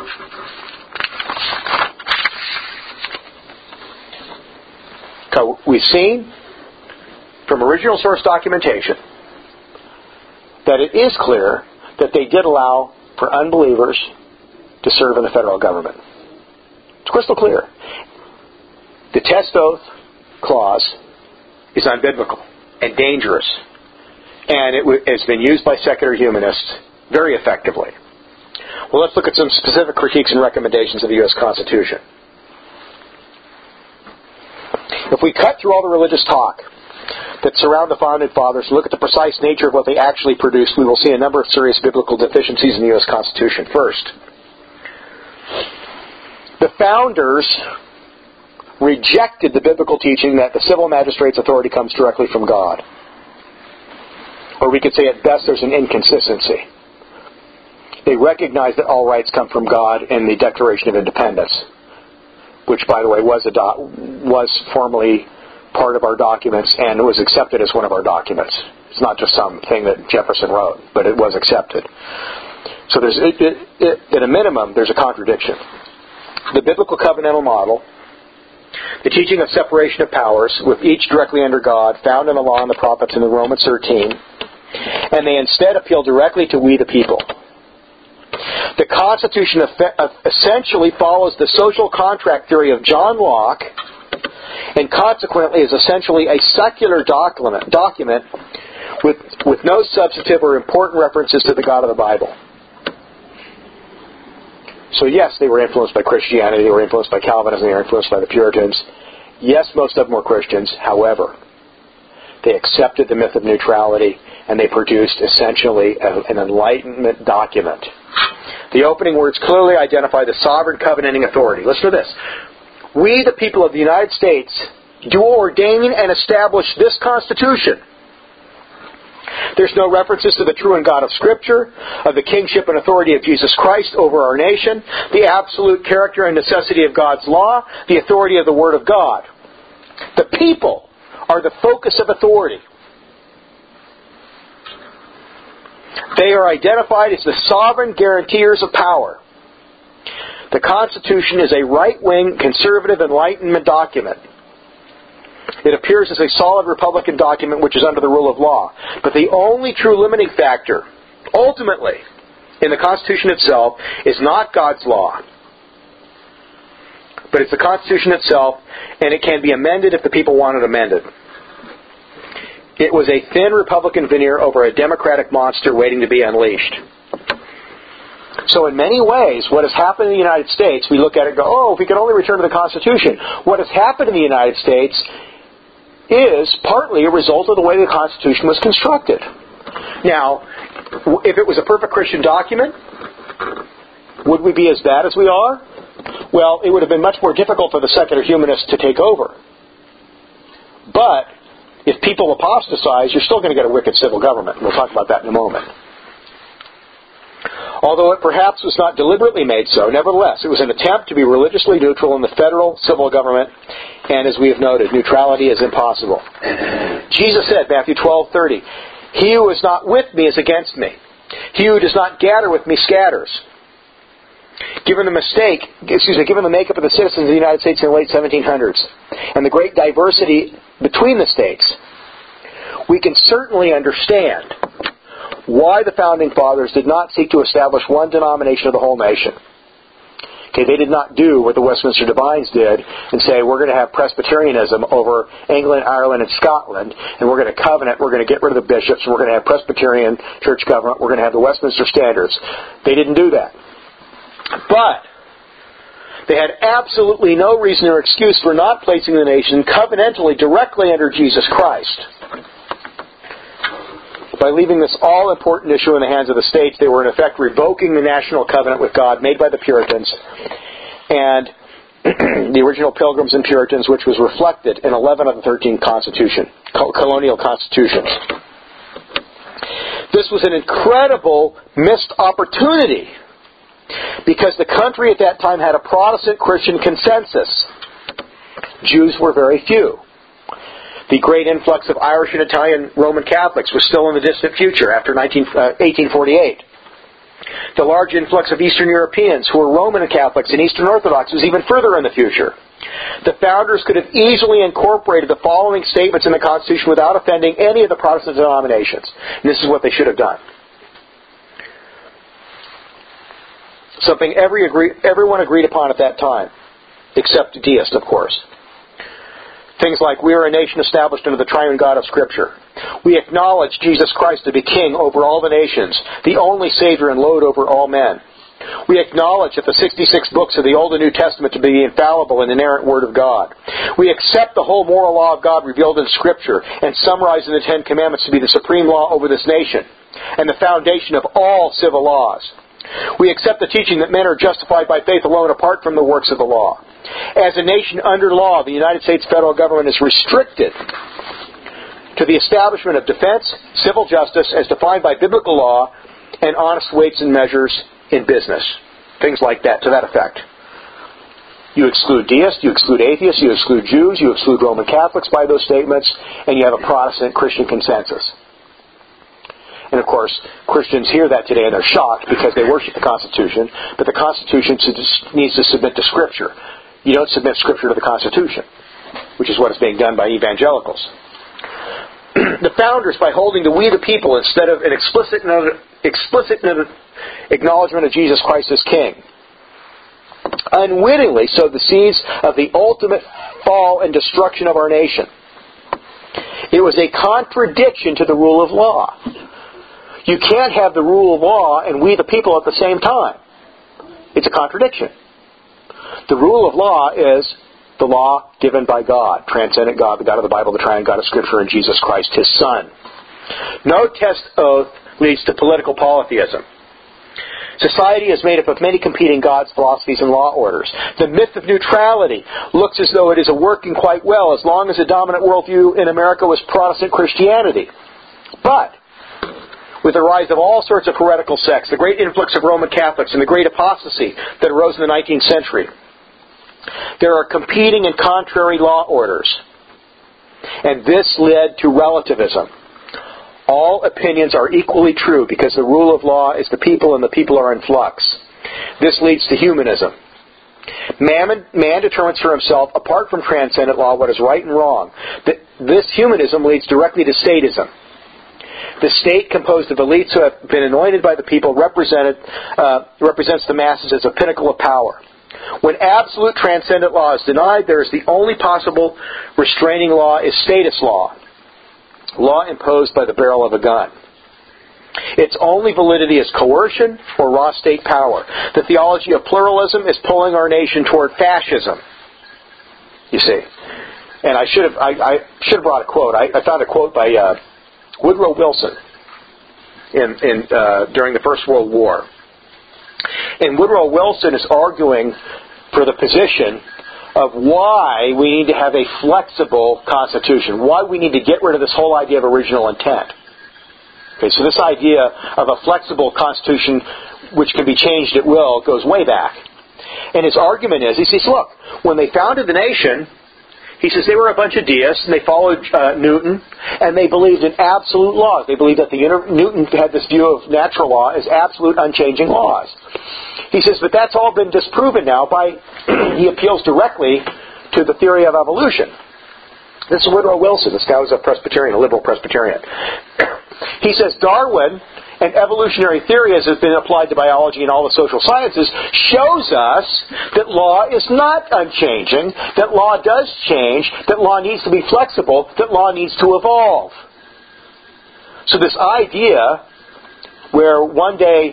So we've seen from original source documentation that it is clear that they did allow for unbelievers to serve in the federal government. It's crystal clear. The test oath clause is unbiblical and dangerous, and it's been used by secular humanists very effectively. Well, let's look at some specific critiques and recommendations of the U.S. Constitution. If we cut through all the religious talk that surround the Founding Fathers and look at the precise nature of what they actually produced, we will see a number of serious biblical deficiencies in the U.S. Constitution. First, the Founders rejected the biblical teaching that the civil magistrate's authority comes directly from God. Or we could say at best there's an inconsistency. They recognized that all rights come from God in the Declaration of Independence, which, by the way, was formally part of our documents and was accepted as one of our documents. It's not just something that Jefferson wrote, but it was accepted. So there's, at a minimum, there's a contradiction. The biblical covenantal model, the teaching of separation of powers, with each directly under God, found in the law and the prophets in the Romans 13, and they instead appeal directly to we the people. The Constitution essentially follows the social contract theory of John Locke, and consequently is essentially a secular document with no substantive or important references to the God of the Bible. So yes, they were influenced by Christianity, they were influenced by Calvinism, they were influenced by the Puritans. Yes, most of them were Christians. However, they accepted the myth of neutrality, and they produced essentially an Enlightenment document. The opening words clearly identify the sovereign covenanting authority. Listen to this. We, the people of the United States, do ordain and establish this Constitution. There's no references to the true and God of Scripture, of the kingship and authority of Jesus Christ over our nation, the absolute character and necessity of God's law, the authority of the Word of God. The people are the focus of authority. They are identified as the sovereign guarantors of power. The Constitution is a right-wing, conservative Enlightenment document. It appears as a solid Republican document which is under the rule of law. But the only true limiting factor, ultimately, in the Constitution itself, is not God's law. But it's the Constitution itself, and it can be amended if the people want it amended. It was a thin Republican veneer over a Democratic monster waiting to be unleashed. So in many ways, what has happened in the United States, we look at it and go, oh, if we could only return to the Constitution. What has happened in the United States is partly a result of the way the Constitution was constructed. Now, if it was a perfect Christian document, would we be as bad as we are? Well, it would have been much more difficult for the secular humanists to take over. But if people apostatize, you're still going to get a wicked civil government. We'll talk about that in a moment. Although it perhaps was not deliberately made so, nevertheless, it was an attempt to be religiously neutral in the federal civil government, and as we have noted, neutrality is impossible. Jesus said, Matthew 12:30, "He who is not with me is against me. He who does not gather with me scatters." Given the makeup of the citizens of the United States in the late 1700s, and the great diversity between the states, we can certainly understand why the Founding Fathers did not seek to establish one denomination of the whole nation. Okay, they did not do what the Westminster Divines did and say, we're going to have Presbyterianism over England, Ireland, and Scotland, and we're going to covenant, we're going to get rid of the bishops, and we're going to have Presbyterian church government, we're going to have the Westminster Standards. They didn't do that. But they had absolutely no reason or excuse for not placing the nation covenantally directly under Jesus Christ. By leaving this all-important issue in the hands of the states, they were in effect revoking the national covenant with God made by the Puritans and the original Pilgrims and Puritans, which was reflected in 11 of the 13 colonial constitutions. This was an incredible missed opportunity because the country at that time had a Protestant Christian consensus. Jews were very few. The great influx of Irish and Italian Roman Catholics was still in the distant future after 1848. The large influx of Eastern Europeans who were Roman Catholics and Eastern Orthodox was even further in the future. The founders could have easily incorporated the following statements in the Constitution without offending any of the Protestant denominations. And this is what they should have done. Something everyone agreed upon at that time, except deists, of course. Things like, we are a nation established under the triune God of Scripture. We acknowledge Jesus Christ to be King over all the nations, the only Savior and Lord over all men. We acknowledge that the 66 books of the Old and New Testament to be the infallible and inerrant Word of God. We accept the whole moral law of God revealed in Scripture and summarized in the Ten Commandments to be the supreme law over this nation and the foundation of all civil laws. We accept the teaching that men are justified by faith alone apart from the works of the law. As a nation under law, the United States federal government is restricted to the establishment of defense, civil justice as defined by biblical law, and honest weights and measures in business. Things like that, to that effect. You exclude deists, you exclude atheists, you exclude Jews, you exclude Roman Catholics by those statements, and you have a Protestant Christian consensus. And of course, Christians hear that today and they're shocked because they worship the Constitution, but the Constitution needs to submit to Scripture. You don't submit Scripture to the Constitution, which is what is being done by evangelicals. The founders, by holding the we the people instead of an explicit acknowledgement of Jesus Christ as King, unwittingly sowed the seeds of the ultimate fall and destruction of our nation. It was a contradiction to the rule of law. You can't have the rule of law and we the people at the same time. It's a contradiction. The rule of law is the law given by God, transcendent God, the God of the Bible, the triune God of Scripture, and Jesus Christ, His Son. No test oath leads to political polytheism. Society is made up of many competing gods, philosophies, and law orders. The myth of neutrality looks as though it is working quite well as long as the dominant worldview in America was Protestant Christianity. But with the rise of all sorts of heretical sects, the great influx of Roman Catholics, and the great apostasy that arose in the 19th century, there are competing and contrary law orders. And this led to relativism. All opinions are equally true because the rule of law is the people and the people are in flux. This leads to humanism. Man determines for himself, apart from transcendent law, what is right and wrong. This humanism leads directly to statism. The state, composed of elites who have been anointed by the people, represents the masses as a pinnacle of power. When absolute transcendent law is denied, there is the only possible restraining law is status law. Law imposed by the barrel of a gun. Its only validity is coercion or raw state power. The theology of pluralism is pulling our nation toward fascism. You see. And I should have brought a quote. I found a quote by Woodrow Wilson during the First World War. And Woodrow Wilson is arguing for the position of why we need to have a flexible Constitution, why we need to get rid of this whole idea of original intent. Okay, so this idea of a flexible Constitution which can be changed at will, goes way back. And his argument is, he says, look, when they founded the nation, he says they were a bunch of deists, and they followed Newton, and they believed in absolute laws. They believed that Newton had this view of natural law as absolute, unchanging laws. He says, but that's all been disproven now by, he appeals directly to the theory of evolution. This is Woodrow Wilson. This guy was a Presbyterian, a liberal Presbyterian. He says Darwin and evolutionary theory, as has been applied to biology and all the social sciences, shows us that law is not unchanging, that law does change, that law needs to be flexible, that law needs to evolve. So this idea where one day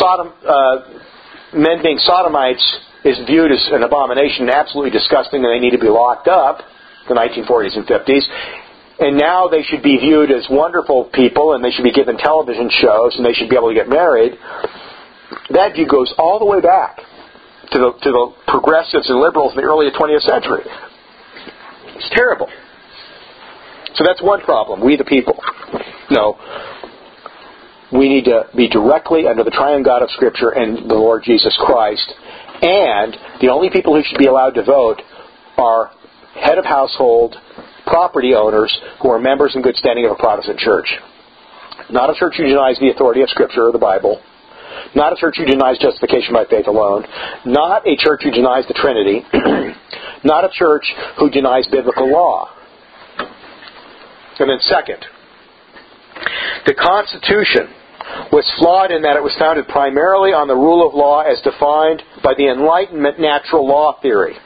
men being sodomites is viewed as an abomination, absolutely disgusting, and they need to be locked up, the 1940s and 50s, and now they should be viewed as wonderful people, and they should be given television shows, and they should be able to get married. That view goes all the way back to the progressives and liberals in the early 20th century. It's terrible. So that's one problem, we the people. No. We need to be directly under the triune God of Scripture and the Lord Jesus Christ, and the only people who should be allowed to vote are head of household, property owners who are members in good standing of a Protestant church. Not a church who denies the authority of Scripture or the Bible. Not a church who denies justification by faith alone. Not a church who denies the Trinity. Not a church who denies biblical law. And then second, the Constitution was flawed in that it was founded primarily on the rule of law as defined by the Enlightenment natural law theory.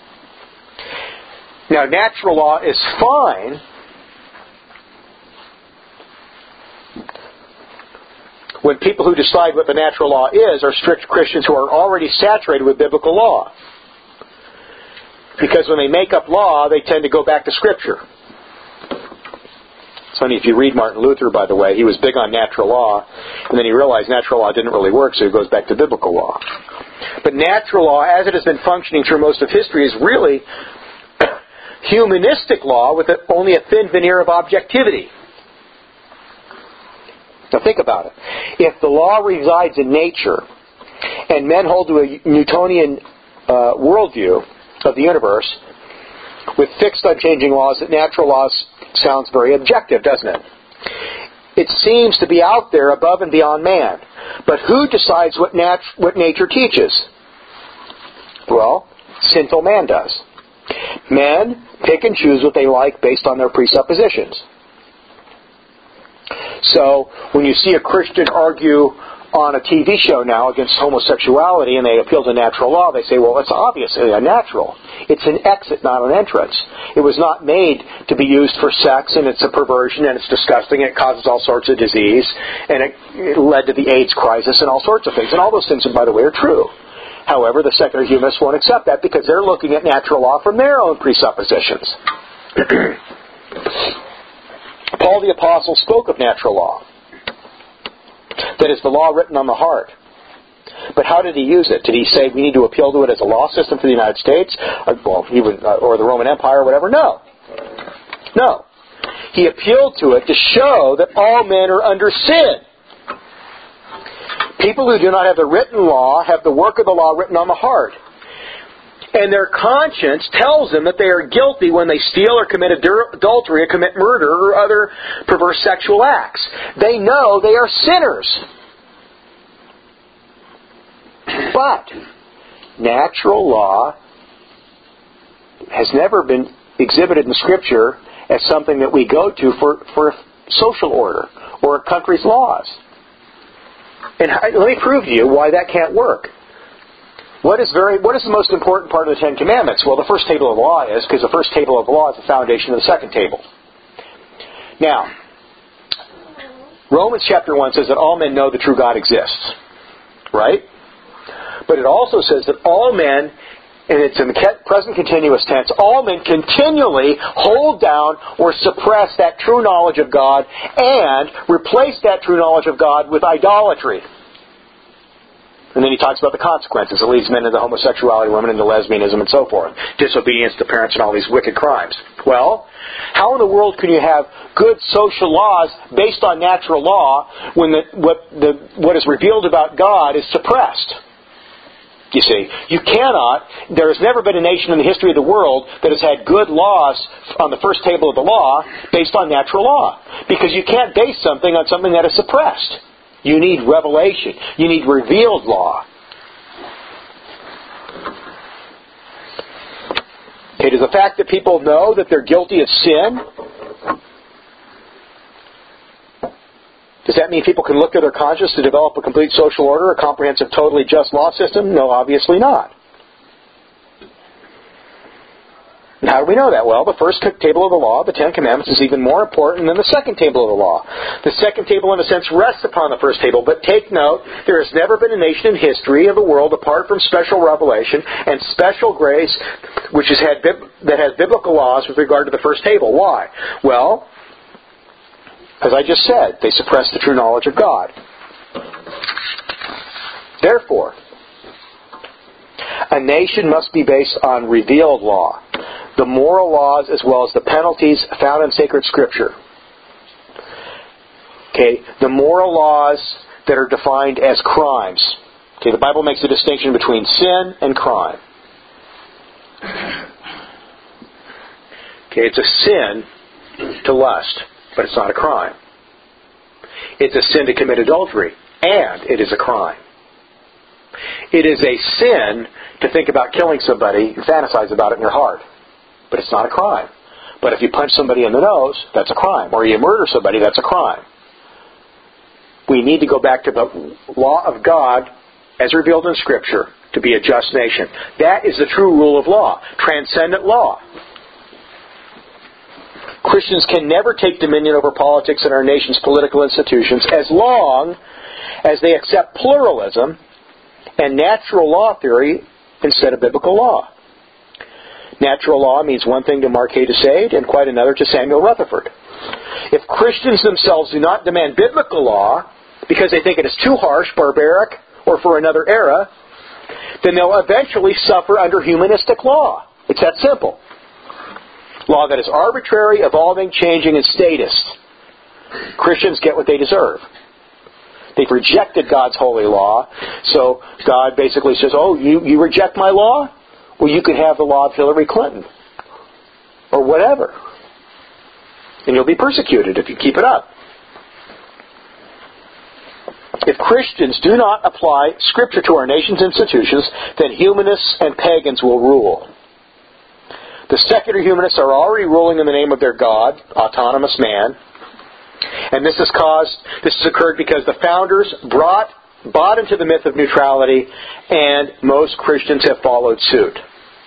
Now, natural law is fine when people who decide what the natural law is are strict Christians who are already saturated with biblical law. Because when they make up law, they tend to go back to Scripture. It's funny, if you read Martin Luther, by the way, he was big on natural law, and then he realized natural law didn't really work, so he goes back to biblical law. But natural law, as it has been functioning through most of history, is really humanistic law with only a thin veneer of objectivity. Now think about it. If the law resides in nature, and men hold to a Newtonian worldview of the universe, with fixed unchanging laws, that natural laws sounds very objective, doesn't it? It seems to be out there above and beyond man. But who decides what nature teaches? Well, sinful man does. Men pick and choose what they like based on their presuppositions. So, when you see a Christian argue on a TV show now against homosexuality and they appeal to natural law, they say, well, it's obviously unnatural. It's an exit, not an entrance. It was not made to be used for sex, and it's a perversion, and it's disgusting, and it causes all sorts of disease, and it led to the AIDS crisis and all sorts of things. And all those things, by the way, are true. However, the secular humanists won't accept that because they're looking at natural law from their own presuppositions. Paul the Apostle spoke of natural law. That is the law written on the heart. But how did he use it? Did he say we need to appeal to it as a law system for the United States? Or the Roman Empire or whatever? No. No. He appealed to it to show that all men are under sin. People who do not have the written law have the work of the law written on the heart. And their conscience tells them that they are guilty when they steal or commit adultery or commit murder or other perverse sexual acts. They know they are sinners. But natural law has never been exhibited in Scripture as something that we go to for social order or a country's laws. And let me prove to you why that can't work. What is the most important part of the Ten Commandments? Well, the first table of the law is, because the first table of the law is the foundation of the second table. Now, Romans chapter 1 says that all men know the true God exists. Right? But it also says that all men, and it's in the present continuous tense, all men continually hold down or suppress that true knowledge of God and replace that true knowledge of God with idolatry. And then he talks about the consequences. It leads men into homosexuality, women into lesbianism, and so forth. Disobedience to parents and all these wicked crimes. Well, how in the world can you have good social laws based on natural law when what is revealed about God is suppressed? You see, you cannot, there has never been a nation in the history of the world that has had good laws on the first table of the law based on natural law. Because you can't base something on something that is suppressed. You need revelation. You need revealed law. Okay, does the fact that people know that they're guilty of sin, does that mean people can look to their conscience to develop a complete social order, a comprehensive, totally just law system? No, obviously not. And how do we know that? Well, the first table of the law, the Ten Commandments, is even more important than the second table of the law. The second table, in a sense, rests upon the first table. But take note, there has never been a nation in history of the world, apart from special revelation and special grace, that has biblical laws with regard to the first table. Why? Well, as I just said, they suppress the true knowledge of God. Therefore, a nation must be based on revealed law, the moral laws as well as the penalties found in sacred Scripture. Okay, the moral laws that are defined as crimes. Okay, the Bible makes a distinction between sin and crime. Okay, it's a sin to lust, but it's not a crime. It's a sin to commit adultery, and it is a crime. It is a sin to think about killing somebody and fantasize about it in your heart, but it's not a crime. But if you punch somebody in the nose, that's a crime. Or you murder somebody, that's a crime. We need to go back to the law of God as revealed in Scripture to be a just nation. That is the true rule of law, transcendent law. Christians can never take dominion over politics and our nation's political institutions as long as they accept pluralism and natural law theory instead of biblical law. Natural law means one thing to Marquis de Sade and quite another to Samuel Rutherford. If Christians themselves do not demand biblical law because they think it is too harsh, barbaric, or for another era, then they'll eventually suffer under humanistic law. It's that simple. Law that is arbitrary, evolving, changing, and statist. Christians get what they deserve. They've rejected God's holy law, so God basically says, oh, you reject my law? Well, you could have the law of Hillary Clinton. Or whatever. And you'll be persecuted if you keep it up. If Christians do not apply Scripture to our nation's institutions, then humanists and pagans will rule. The secular humanists are already ruling in the name of their God, autonomous man. And this has occurred because the founders bought into the myth of neutrality, and most Christians have followed suit.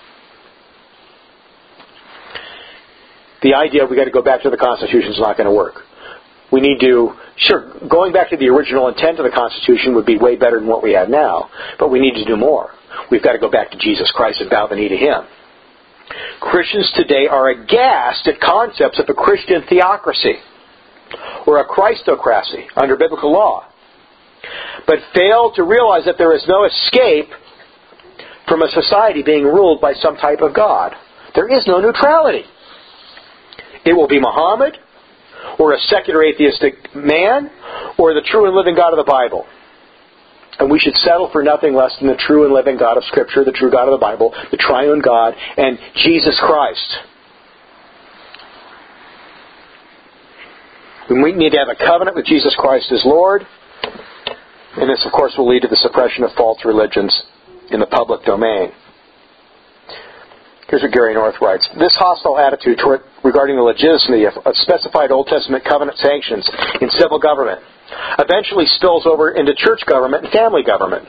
The idea we got to go back to the Constitution is not going to work. We need to, going back to the original intent of the Constitution would be way better than what we have now, but we need to do more. We've got to go back to Jesus Christ and bow the knee to Him. Christians today are aghast at concepts of a Christian theocracy or a Christocracy under biblical law, but fail to realize that there is no escape from a society being ruled by some type of God. There is no neutrality. It will be Muhammad, or a secular atheistic man, or the true and living God of the Bible. And we should settle for nothing less than the true and living God of Scripture, the true God of the Bible, the triune God, and Jesus Christ. We need to have a covenant with Jesus Christ as Lord. And this, of course, will lead to the suppression of false religions in the public domain. Here's what Gary North writes. This hostile attitude regarding the legitimacy of specified Old Testament covenant sanctions in civil government eventually spills over into church government and family government.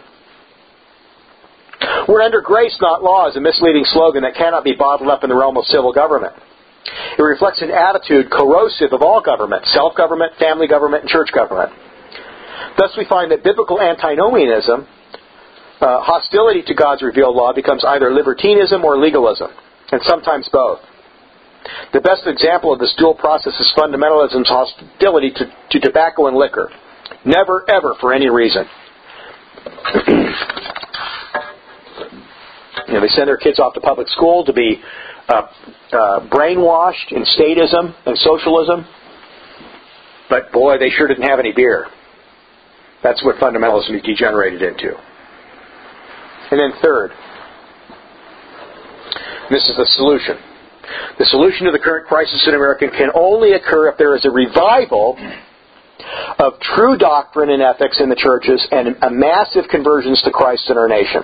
We're under grace, not law, is a misleading slogan that cannot be bottled up in the realm of civil government. It reflects an attitude corrosive of all government, self-government, family government, and church government. Thus we find that biblical antinomianism, hostility to God's revealed law, becomes either libertinism or legalism, and sometimes both. The best example of this dual process is fundamentalism's hostility to tobacco and liquor. Never, ever, for any reason. They send their kids off to public school to be brainwashed in statism and socialism. But boy, they sure didn't have any beer. That's what fundamentalism degenerated into. And then third, this is the solution. The solution to the current crisis in America can only occur if there is a revival of true doctrine and ethics in the churches and a massive conversions to Christ in our nation.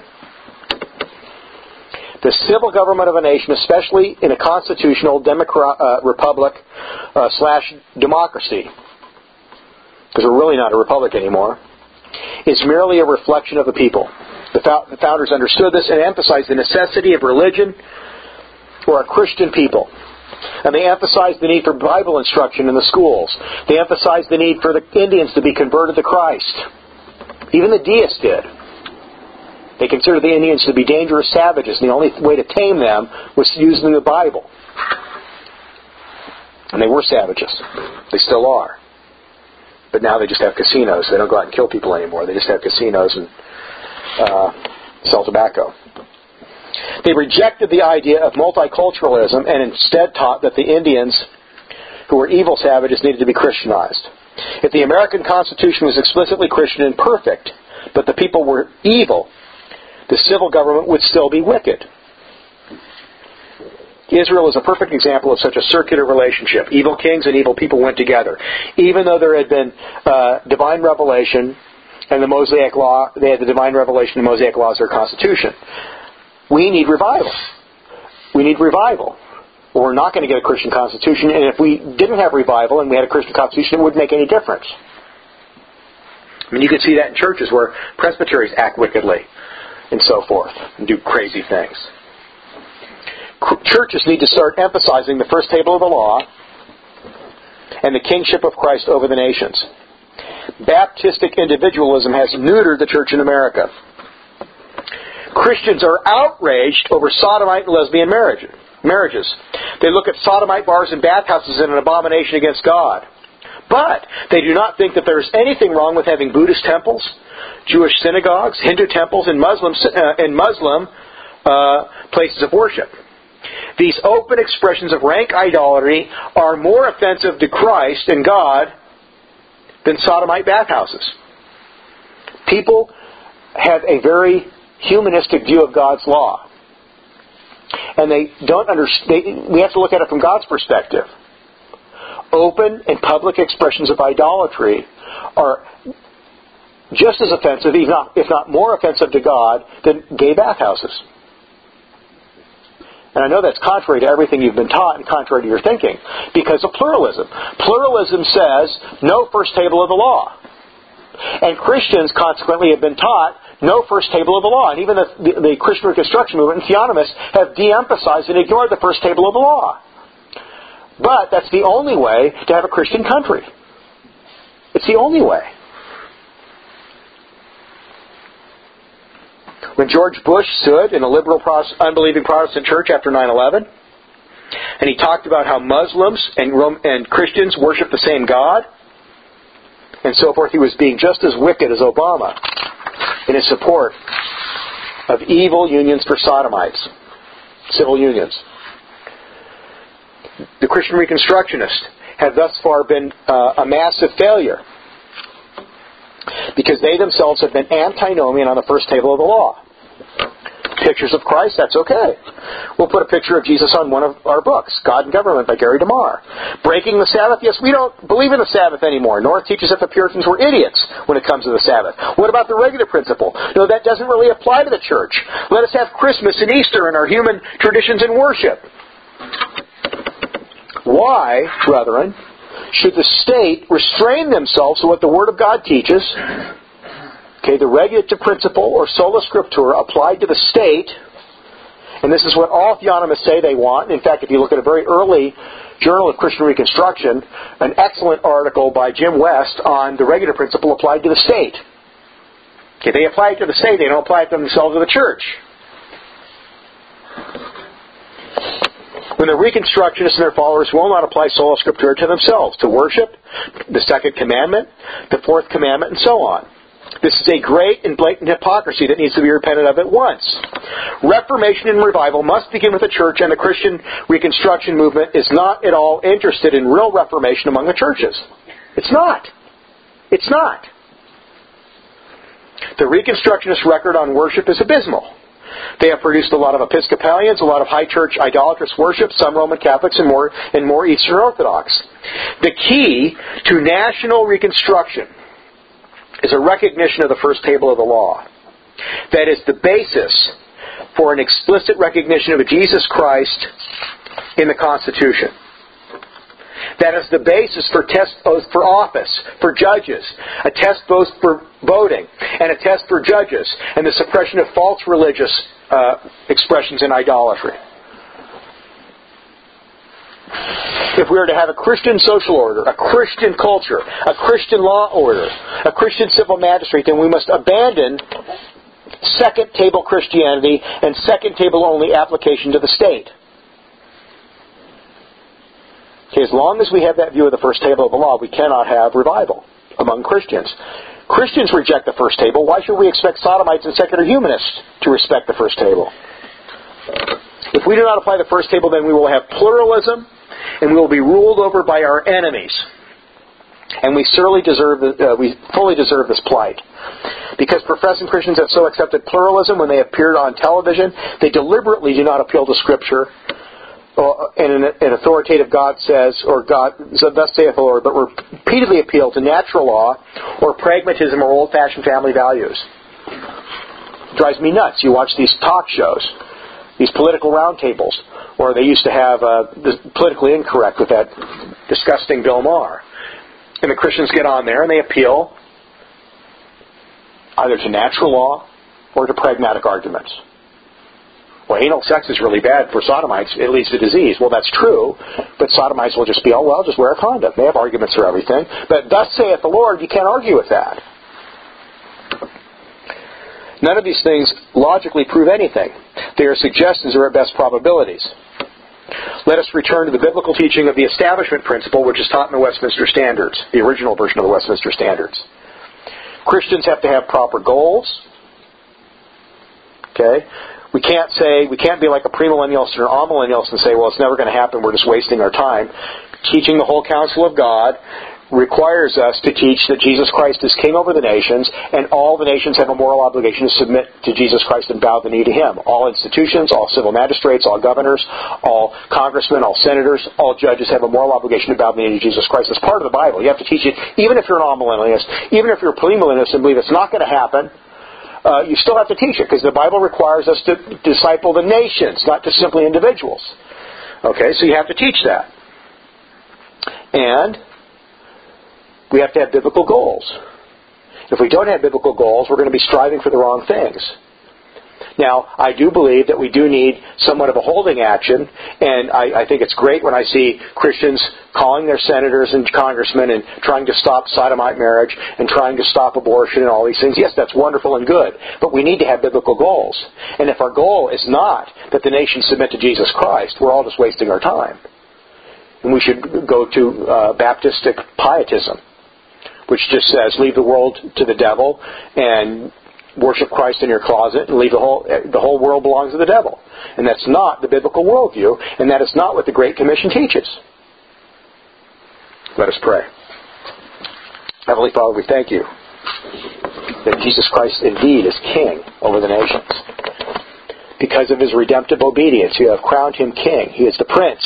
The civil government of a nation, especially in a constitutional republic / democracy, because we're really not a republic anymore, is merely a reflection of the people. The founders understood this and emphasized the necessity of religion for a Christian people. And they emphasized the need for Bible instruction in the schools. They emphasized the need for the Indians to be converted to Christ. Even the deists did. They considered the Indians to be dangerous savages, and the only way to tame them was using the Bible. And they were savages. They still are. But now they just have casinos. They don't go out and kill people anymore. They just have casinos and sell tobacco. They rejected the idea of multiculturalism and instead taught that the Indians, who were evil savages, needed to be Christianized. If the American Constitution was explicitly Christian and perfect, but the people were evil, the civil government would still be wicked. Israel is a perfect example of such a circular relationship. Evil kings and evil people went together. Even though there had been divine revelation and the Mosaic Law, they had the divine revelation, the Mosaic Law as their constitution. We need revival. We need revival. Or we're not going to get a Christian constitution, and if we didn't have revival and we had a Christian constitution, it wouldn't make any difference. I mean, you can see that in churches where presbyteries act wickedly and so forth and do crazy things. Churches need to start emphasizing the first table of the law and the kingship of Christ over the nations. Baptistic individualism has neutered the church in America. Christians are outraged over sodomite and lesbian marriages. They look at sodomite bars and bathhouses as an abomination against God. But they do not think that there is anything wrong with having Buddhist temples, Jewish synagogues, Hindu temples, and Muslim places of worship. These open expressions of rank idolatry are more offensive to Christ and God than sodomite bathhouses. People have a very humanistic view of God's law. And they don't understand. We have to look at it from God's perspective. Open and public expressions of idolatry are just as offensive, if not more offensive to God than gay bathhouses. And I know that's contrary to everything you've been taught and contrary to your thinking, because of pluralism. Pluralism says no first table of the law. And Christians, consequently, have been taught no first table of the law. And even the Christian Reconstruction movement and theonomists have de-emphasized and ignored the first table of the law. But that's the only way to have a Christian country. It's the only way. When George Bush stood in a liberal, unbelieving Protestant church after 9/11, and he talked about how Muslims and Christians worship the same God, and so forth, he was being just as wicked as Obama in his support of evil unions for sodomites, civil unions. The Christian Reconstructionists have thus far been a massive failure because they themselves have been antinomian on the first table of the law. Pictures of Christ, that's okay. We'll put a picture of Jesus on one of our books, God and Government by Gary DeMar. Breaking the Sabbath, yes, we don't believe in the Sabbath anymore. North teaches that the Puritans were idiots when it comes to the Sabbath. What about the regular principle? No, that doesn't really apply to the church. Let us have Christmas and Easter and our human traditions and worship. Why, brethren, should the state restrain themselves to what the Word of God teaches? Okay, the regulative principle or sola scriptura applied to the state, and this is what all theonomists say they want. In fact, if you look at a very early Journal of Christian Reconstruction, an excellent article by Jim West on the regulative principle applied to the state. Okay, they apply it to the state, they don't apply it to themselves or the church. When the Reconstructionists and their followers will not apply sola scriptura to themselves, to worship, the second commandment, the fourth commandment, and so on. This is a great and blatant hypocrisy that needs to be repented of at once. Reformation and revival must begin with the church, and the Christian Reconstruction movement is not at all interested in real reformation among the churches. It's not. It's not. The Reconstructionist record on worship is abysmal. They have produced a lot of Episcopalians, a lot of high church idolatrous worship, some Roman Catholics, and more Eastern Orthodox. The key to national reconstruction is a recognition of the first table of the law. That is the basis for an explicit recognition of Jesus Christ in the Constitution. That is the basis for test both for office, for judges, a test both for voting, and a test for judges, and the suppression of false religious expressions in idolatry. If we are to have a Christian social order, a Christian culture, a Christian law order, a Christian civil magistrate, then we must abandon second table Christianity and second table only application to the state. Okay, as long as we have that view of the first table of the law, we cannot have revival among Christians. Christians reject the first table. Why should we expect sodomites and secular humanists to respect the first table? If we do not apply the first table, then we will have pluralism, and we will be ruled over by our enemies. And we fully deserve this plight. Because professing Christians have so accepted pluralism when they appeared on television, they deliberately do not appeal to Scripture, and an authoritative God says, or God, thus saith the Lord, but repeatedly appeal to natural law or pragmatism or old-fashioned family values. It drives me nuts. You watch these talk shows, these political roundtables, or they used to have politically incorrect with that disgusting Bill Maher. And the Christians get on there and they appeal either to natural law or to pragmatic arguments. Well, anal sex is really bad for sodomites. It leads to disease. Well, that's true, but sodomites will just be, just wear a condom. They have arguments for everything. But thus saith the Lord, you can't argue with that. None of these things logically prove anything. They are suggestions or at best probabilities. Let us return to the biblical teaching of the establishment principle, which is taught in the Westminster Standards, the original version of the Westminster Standards. Christians have to have proper goals. Okay? We can't be like a premillennialist or an amillennialist and say, well, it's never going to happen, we're just wasting our time. Teaching the whole counsel of God requires us to teach that Jesus Christ is King over the nations, and all the nations have a moral obligation to submit to Jesus Christ and bow the knee to Him. All institutions, all civil magistrates, all governors, all congressmen, all senators, all judges have a moral obligation to bow the knee to Jesus Christ. It's part of the Bible. You have to teach it, even if you're an amillennialist, even if you're a premillennialist and believe it's not going to happen. You still have to teach it, because the Bible requires us to disciple the nations, not just simply individuals. Okay, so you have to teach that. And we have to have biblical goals. If we don't have biblical goals, we're going to be striving for the wrong things. Now, I do believe that we do need somewhat of a holding action, and I think it's great when I see Christians calling their senators and congressmen and trying to stop sodomite marriage and trying to stop abortion and all these things. Yes, that's wonderful and good, but we need to have biblical goals. And if our goal is not that the nations submit to Jesus Christ, we're all just wasting our time. And we should go to Baptistic pietism, which just says, leave the world to the devil and worship Christ in your closet and leave the whole world belongs to the devil. And that's not the biblical worldview, and that is not what the Great Commission teaches. Let us pray. Heavenly Father, we thank you that Jesus Christ indeed is King over the nations. Because of His redemptive obedience, you have crowned Him King. He is the Prince.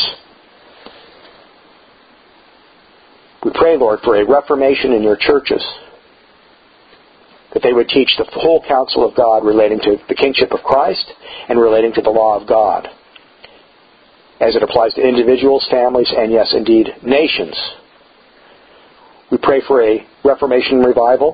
We pray, Lord, for a reformation in your churches, that they would teach the whole counsel of God relating to the kingship of Christ and relating to the law of God, as it applies to individuals, families, and yes, indeed, nations. We pray for a Reformation revival,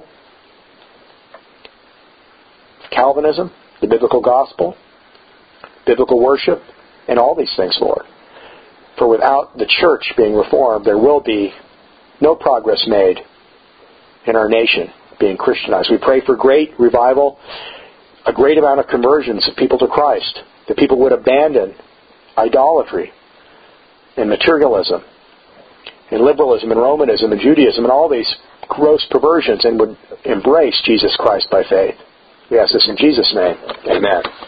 Calvinism, the biblical gospel, biblical worship, and all these things, Lord. For without the church being reformed, there will be no progress made in our nation being Christianized. We pray for great revival, a great amount of conversions of people to Christ, that people would abandon idolatry and materialism and liberalism and Romanism and Judaism and all these gross perversions and would embrace Jesus Christ by faith. We ask this in Jesus' name. Amen.